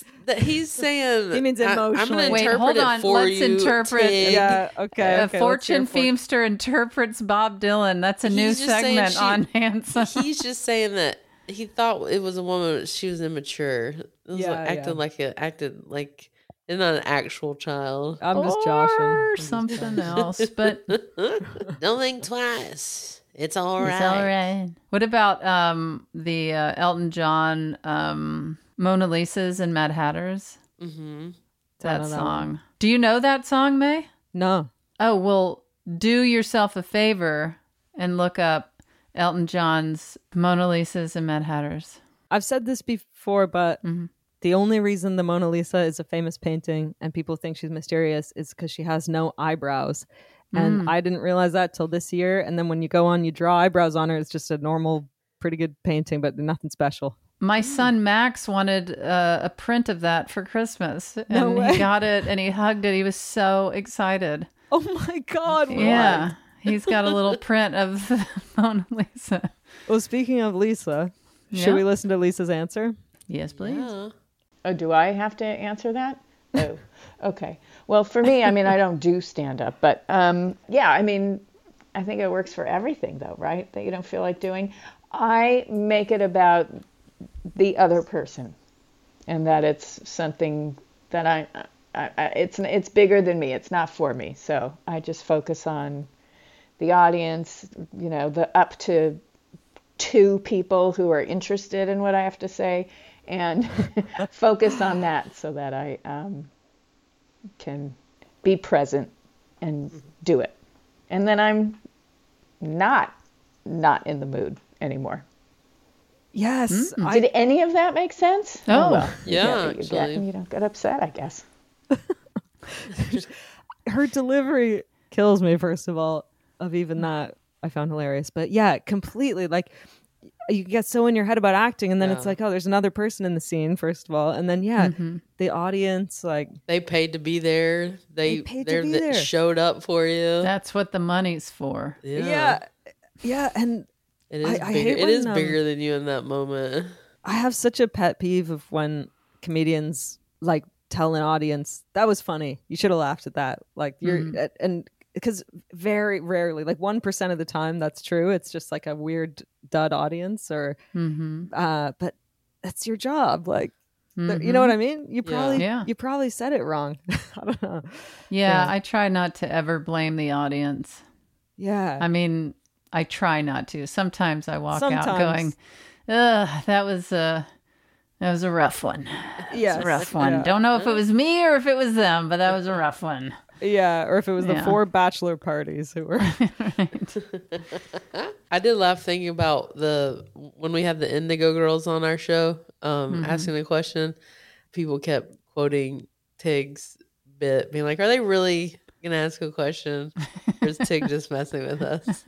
Speaker 6: he's saying.
Speaker 5: He means emotionally.
Speaker 6: I'm going to
Speaker 1: Wait,
Speaker 6: interpret
Speaker 1: hold on.
Speaker 6: it for
Speaker 1: Let's
Speaker 6: you.
Speaker 1: interpret.
Speaker 6: Tig.
Speaker 5: Yeah, okay.
Speaker 1: Fortune Feimster interprets Bob Dylan. That's a new
Speaker 6: He's just saying
Speaker 1: segment on Handsome.
Speaker 6: He's just saying that he thought it was a woman, she was immature. It was acted like it's not an actual child.
Speaker 5: I'm just joshing.
Speaker 1: Or something else, but
Speaker 6: don't think twice. It's all right.
Speaker 1: It's all right. What about the Elton John Mona Lisa's and Mad Hatters?
Speaker 6: Mm-hmm.
Speaker 1: That song. Do you know that song, May?
Speaker 5: No.
Speaker 1: Oh, well, do yourself a favor and look up Elton John's Mona Lisa's and Mad Hatters.
Speaker 5: I've said this before, but the only reason the Mona Lisa is a famous painting and people think she's mysterious is because she has no eyebrows. And I didn't realize that till this year. And then when you go on, you draw eyebrows on her. It's just a normal, pretty good painting, but nothing special.
Speaker 1: My son Max wanted a print of that for Christmas. And
Speaker 5: No way.
Speaker 1: he got it and he hugged it. He was so excited.
Speaker 5: Oh my God.
Speaker 1: Yeah. He's got a little print of the Mona Lisa.
Speaker 5: Well, speaking of Lisa, should we listen to Lisa's answer?
Speaker 1: Yes, please.
Speaker 6: Yeah.
Speaker 9: Oh, do I have to answer that? Oh, okay. Well, for me, I mean, I don't do stand-up, but yeah, I mean, I think it works for everything, though, right? That you don't feel like doing. I make it about the other person, and that it's something that it's bigger than me. It's not for me, so I just focus on the audience. You know, the up to 2 people who are interested in what I have to say. And focus on that so that I can be present and do it. And then I'm not in the mood anymore.
Speaker 5: Yes.
Speaker 9: Did any of that make sense?
Speaker 1: Oh,
Speaker 9: well,
Speaker 6: yeah,
Speaker 9: you don't get upset, I guess.
Speaker 5: Her delivery kills me, first of all, of even that I found hilarious. But yeah, completely. Like, you get so in your head about acting, and then it's like, oh, there's another person in the scene, first of all. And then, the audience, like...
Speaker 6: They paid to be there. They
Speaker 5: there.
Speaker 6: showed up for you.
Speaker 1: That's what the money's for.
Speaker 5: Yeah. And
Speaker 6: it is
Speaker 5: I
Speaker 6: bigger.
Speaker 5: hate
Speaker 6: It
Speaker 5: when,
Speaker 6: is bigger than you in that moment.
Speaker 5: I have such a pet peeve of when comedians, like, tell an audience, that was funny. You should have laughed at that. Like, you're... And because very rarely, like 1% of the time, that's true. It's just like a weird dud audience, or but that's your job. Like, you know what I mean? You probably said it wrong. I don't know.
Speaker 1: Yeah, I try not to ever blame the audience.
Speaker 5: Yeah,
Speaker 1: I mean, I try not to. Sometimes I walk out going, "Ugh, that was a rough one."
Speaker 5: Yeah,
Speaker 1: a rough one. Don't know if it was me or if it was them, but that was a rough one.
Speaker 5: Yeah, or if it was the 4 bachelor parties who were.
Speaker 6: I did laugh thinking about when we had the Indigo Girls on our show, asking the question. People kept quoting Tig's bit, being like, "Are they really gonna ask a question. There's Tig just messing with us.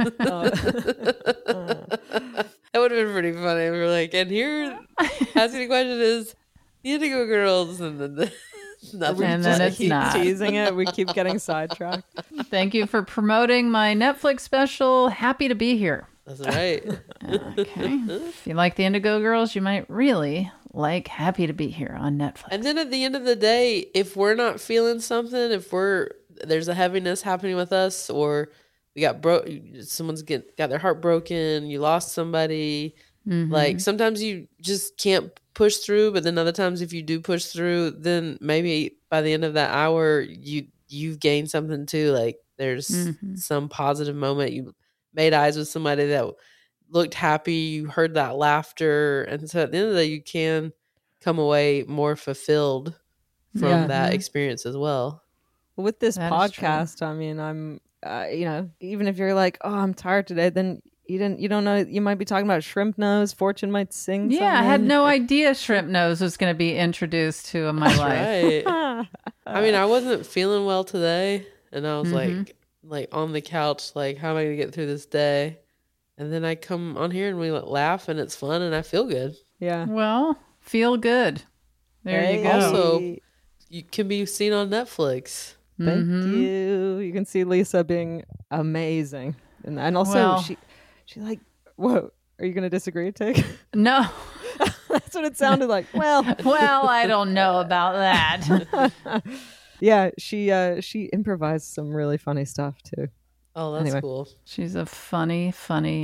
Speaker 6: That would have been pretty funny. We're like, and here, asking the question is the Indigo Girls, and then nothing.
Speaker 1: And then it's
Speaker 5: keep
Speaker 1: not.
Speaker 5: teasing it. We keep getting sidetracked.
Speaker 1: Thank you for promoting my Netflix special. Happy to be here.
Speaker 6: That's right.
Speaker 1: Okay. If you like the Indigo Girls, you might really like Happy to Be Here on Netflix.
Speaker 6: And then at the end of the day, if we're not feeling something, if there's a heaviness happening with us, or we got someone's got their heart broken, you lost somebody, like sometimes you just can't push through, but then other times if you do push through, then maybe by the end of that hour you've gained something too. Like there's some positive moment. You made eyes with somebody that looked happy, you heard that laughter, and so at the end of the day you can come away more fulfilled from that experience as well.
Speaker 5: With this
Speaker 1: That is
Speaker 5: podcast, I mean, I'm, even if you're like, oh, I'm tired today, then you don't know, you might be talking about Shrimp Nose. Fortune might sing.
Speaker 1: Yeah, I had
Speaker 5: something.
Speaker 1: no idea Shrimp Nose was going to be introduced to my life.
Speaker 6: Right. I mean, I wasn't feeling well today, and I was like on the couch, like, how am I going to get through this day? And then I come on here and we laugh, and it's fun, and I feel good.
Speaker 5: Yeah.
Speaker 1: Well, feel good. There you go.
Speaker 6: Also, you can be seen on Netflix.
Speaker 5: Thank you. You can see Lisa being amazing, and also she like. Whoa, are you going to disagree, Tig?
Speaker 1: No.
Speaker 5: That's what it sounded like. Well,
Speaker 1: I don't know about that.
Speaker 5: Yeah, she improvised some really funny stuff too.
Speaker 6: Oh, that's cool.
Speaker 1: She's a funny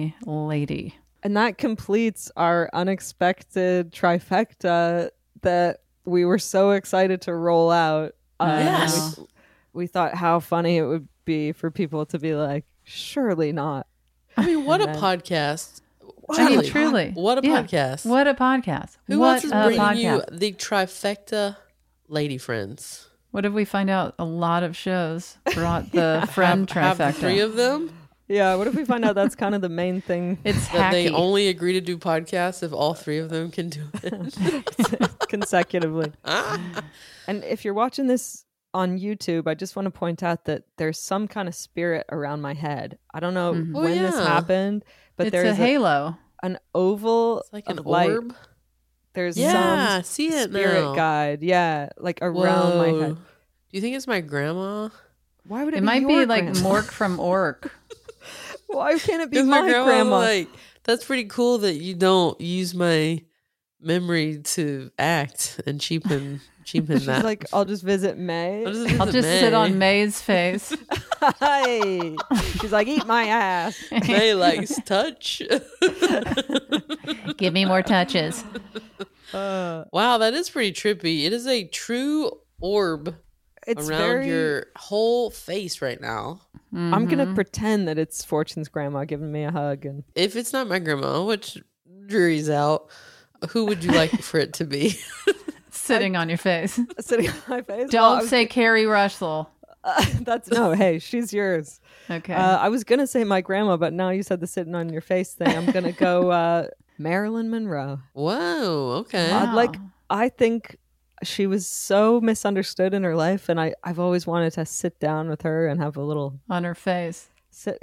Speaker 1: lady.
Speaker 5: And that completes our unexpected trifecta that we were so excited to roll out.
Speaker 6: Yes.
Speaker 5: We thought how funny it would be for people to be like, surely not.
Speaker 6: I mean, what a podcast.
Speaker 1: Truly.
Speaker 6: What a podcast.
Speaker 1: What a podcast.
Speaker 6: Who else is bringing you the trifecta lady friends?
Speaker 1: What if we find out a lot of shows brought the friend trifecta?
Speaker 6: Have 3 of them?
Speaker 5: Yeah, what if we find out that's kind of the main thing?
Speaker 1: It's
Speaker 6: that
Speaker 1: hacky.
Speaker 6: They only agree to do podcasts if all 3 of them can do it.
Speaker 5: Consecutively. And if you're watching this on YouTube, I just want to point out that there's some kind of spirit around my head. I don't know when this happened, but there's
Speaker 1: a halo.
Speaker 5: An oval
Speaker 6: it's like
Speaker 5: of
Speaker 6: an
Speaker 5: light.
Speaker 6: orb.
Speaker 5: There's
Speaker 6: some
Speaker 5: see it
Speaker 6: spirit
Speaker 5: now. Guide. Yeah, like around my head.
Speaker 6: Do you think it's my grandma?
Speaker 5: Why would
Speaker 1: It
Speaker 5: be
Speaker 1: might
Speaker 5: your
Speaker 1: be like
Speaker 5: grandma?
Speaker 1: Mork from Ork.
Speaker 5: Why can't it be
Speaker 6: 'Cause
Speaker 5: my grandma?
Speaker 6: Like, that's pretty cool that you don't use my memory to act and cheapen
Speaker 5: She's
Speaker 6: that.
Speaker 5: like, I'll just visit May.
Speaker 1: I'll just sit on May's face.
Speaker 5: Hey. She's like, eat my ass.
Speaker 6: May likes touch.
Speaker 1: Give me more touches.
Speaker 6: Wow, that is pretty trippy. It is a true orb around your whole face right now.
Speaker 5: I'm gonna pretend that it's Fortune's grandma giving me a hug, and
Speaker 6: if it's not my grandma, which jury's out, who would you like for it to be?
Speaker 1: Sitting on your face.
Speaker 5: Sitting on my face.
Speaker 1: Don't say Carrie Russell.
Speaker 5: That's no. Hey, she's yours.
Speaker 1: Okay.
Speaker 5: I was gonna say my grandma, but now you said the sitting on your face thing. I'm gonna go Marilyn Monroe.
Speaker 6: Whoa. Okay.
Speaker 5: I think she was so misunderstood in her life, and I've always wanted to sit down with her and have a little
Speaker 1: on her face.
Speaker 5: Sit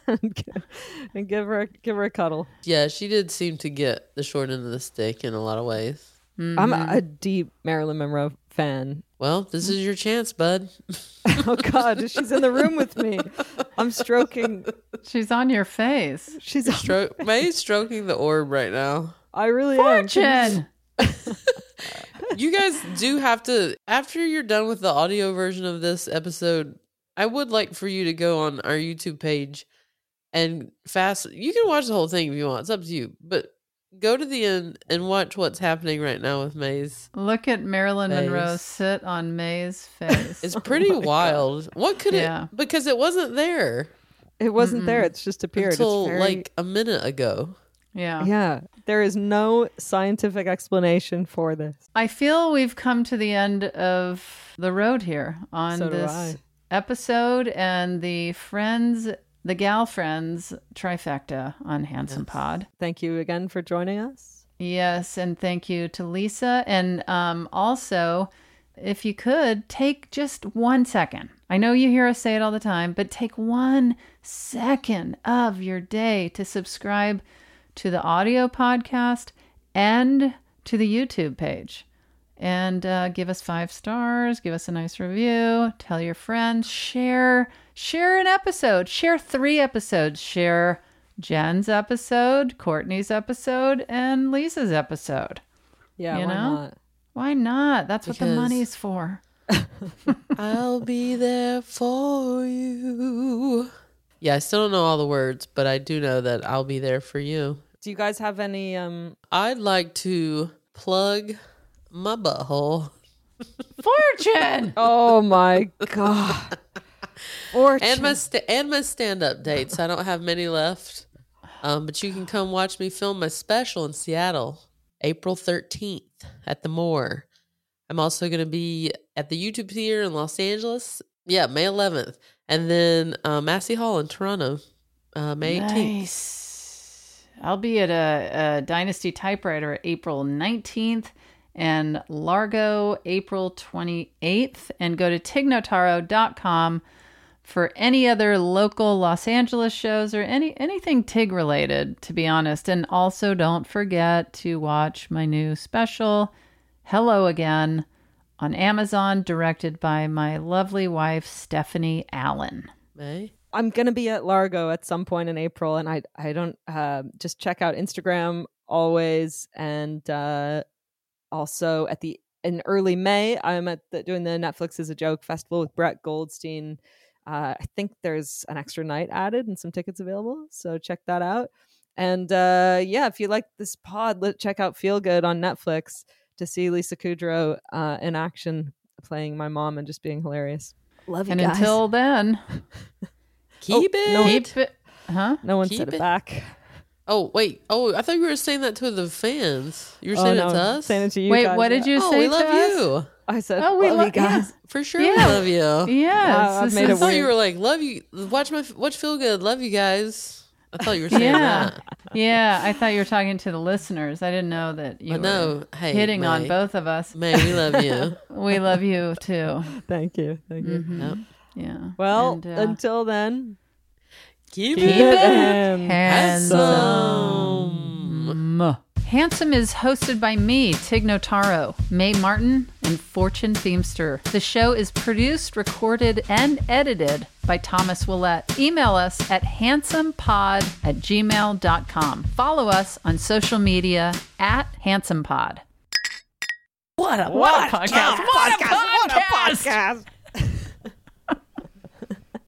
Speaker 5: and give her a cuddle.
Speaker 6: Yeah, she did seem to get the short end of the stick in a lot of ways.
Speaker 5: I'm a deep Marilyn Monroe fan.
Speaker 6: Well, this is your chance, bud.
Speaker 5: Oh God, she's in the room with me. I'm stroking.
Speaker 1: She's on your face.
Speaker 5: She's
Speaker 6: May's stroking the orb right now.
Speaker 5: I really
Speaker 1: Fortune.
Speaker 6: You guys do have to, after you're done with the audio version of this episode, I would like for you to go on our YouTube page and you can watch the whole thing if you want. It's up to you. But go to the end and watch what's happening right now with May's.
Speaker 1: Look at Marilyn
Speaker 6: face.
Speaker 1: Monroe sit on May's face.
Speaker 6: It's pretty wild. What could it? Because it wasn't there.
Speaker 5: It wasn't there. It's just appeared
Speaker 6: until like a minute ago.
Speaker 1: Yeah.
Speaker 5: Yeah. There is no scientific explanation for this.
Speaker 1: I feel we've come to the end of the road here on this episode and the Gal Friends trifecta on Handsome Pod.
Speaker 5: Thank you again for joining us.
Speaker 1: Yes, and thank you to Lisa. And also, if you could, take just 1 second. I know you hear us say it all the time, but take 1 second of your day to subscribe to the audio podcast and to the YouTube page. And give us 5 stars, give us a nice review, tell your friends, share an episode, share 3 episodes, share Jen's episode, Courtney's episode, and Lisa's episode.
Speaker 5: Yeah,
Speaker 1: you
Speaker 5: why
Speaker 1: know?
Speaker 5: not?
Speaker 1: Why not? That's what the money's for.
Speaker 6: I'll be there for you. Yeah, I still don't know all the words, but I do know that I'll be there for you.
Speaker 5: Do you guys have any
Speaker 6: I'd like to plug my butthole.
Speaker 1: Fortune!
Speaker 5: Oh my God. Fortune.
Speaker 6: And my stand-up dates. I don't have many left. But you can come watch me film my special in Seattle, April 13th at the Moore. I'm also going to be at the YouTube Theater in Los Angeles. Yeah, May 11th. And then Massey Hall in Toronto, May 18th.
Speaker 1: Nice. I'll be at a Dynasty Typewriter April 19th and Largo April 28th. And go to tignotaro.com for any other local Los Angeles shows or anything TIG related, to be honest. And also don't forget to watch my new special, Hello Again, on Amazon, directed by my lovely wife, Stephanie Allen.
Speaker 6: May?
Speaker 5: I'm going to be at Largo at some point in April, and I don't just check out Instagram always. And also in early May, I'm at doing the Netflix is a Joke Festival with Brett Goldstein. I think there's an extra night added and some tickets available, so check that out. And if you like this pod, check out Feel Good on Netflix to see Lisa Kudrow in action playing my mom and just being hilarious. Love you
Speaker 1: and
Speaker 5: guys.
Speaker 1: Until then,
Speaker 6: keep it.
Speaker 1: Huh?
Speaker 5: No one
Speaker 6: Keep
Speaker 5: said it
Speaker 6: it.
Speaker 5: back.
Speaker 6: Oh, wait. Oh, I thought you were saying that to the fans. You were saying it to us?
Speaker 5: Saying it to you
Speaker 1: Wait,
Speaker 5: guys,
Speaker 1: what did you
Speaker 6: Oh,
Speaker 1: say
Speaker 6: we
Speaker 1: to
Speaker 6: love
Speaker 1: us?
Speaker 6: you.
Speaker 5: I said,
Speaker 1: Oh, we
Speaker 5: love
Speaker 1: lo-
Speaker 5: you guys.
Speaker 1: yeah.
Speaker 6: For sure,
Speaker 1: Yeah.
Speaker 6: we love you.
Speaker 1: Yes.
Speaker 5: I've
Speaker 1: this
Speaker 5: made
Speaker 6: I
Speaker 5: a
Speaker 1: is-
Speaker 6: thought you
Speaker 5: weird-
Speaker 6: were like, love you. Watch Feel Good. Love you guys. I thought you were saying
Speaker 1: Yeah.
Speaker 6: that.
Speaker 1: Yeah, I thought you were talking to the listeners. I didn't know that you
Speaker 6: I know.
Speaker 1: were
Speaker 6: Hey,
Speaker 1: hitting on
Speaker 6: May.
Speaker 1: both of us.
Speaker 6: May, we love you.
Speaker 1: We love you too.
Speaker 5: Thank you. Thank you.
Speaker 1: Mhm.
Speaker 6: Yep.
Speaker 1: Yeah.
Speaker 5: Well,
Speaker 1: And,
Speaker 5: until then,
Speaker 6: Keep
Speaker 5: keep
Speaker 6: it
Speaker 5: it
Speaker 1: handsome. Handsome is hosted by me, Tig Notaro, Mae Martin, and Fortune Themester. The show is produced, recorded, and edited by Thomas Willett. Email us at handsomepod@gmail.com. Follow us on social media @handsomepod. What a podcast! What a podcast!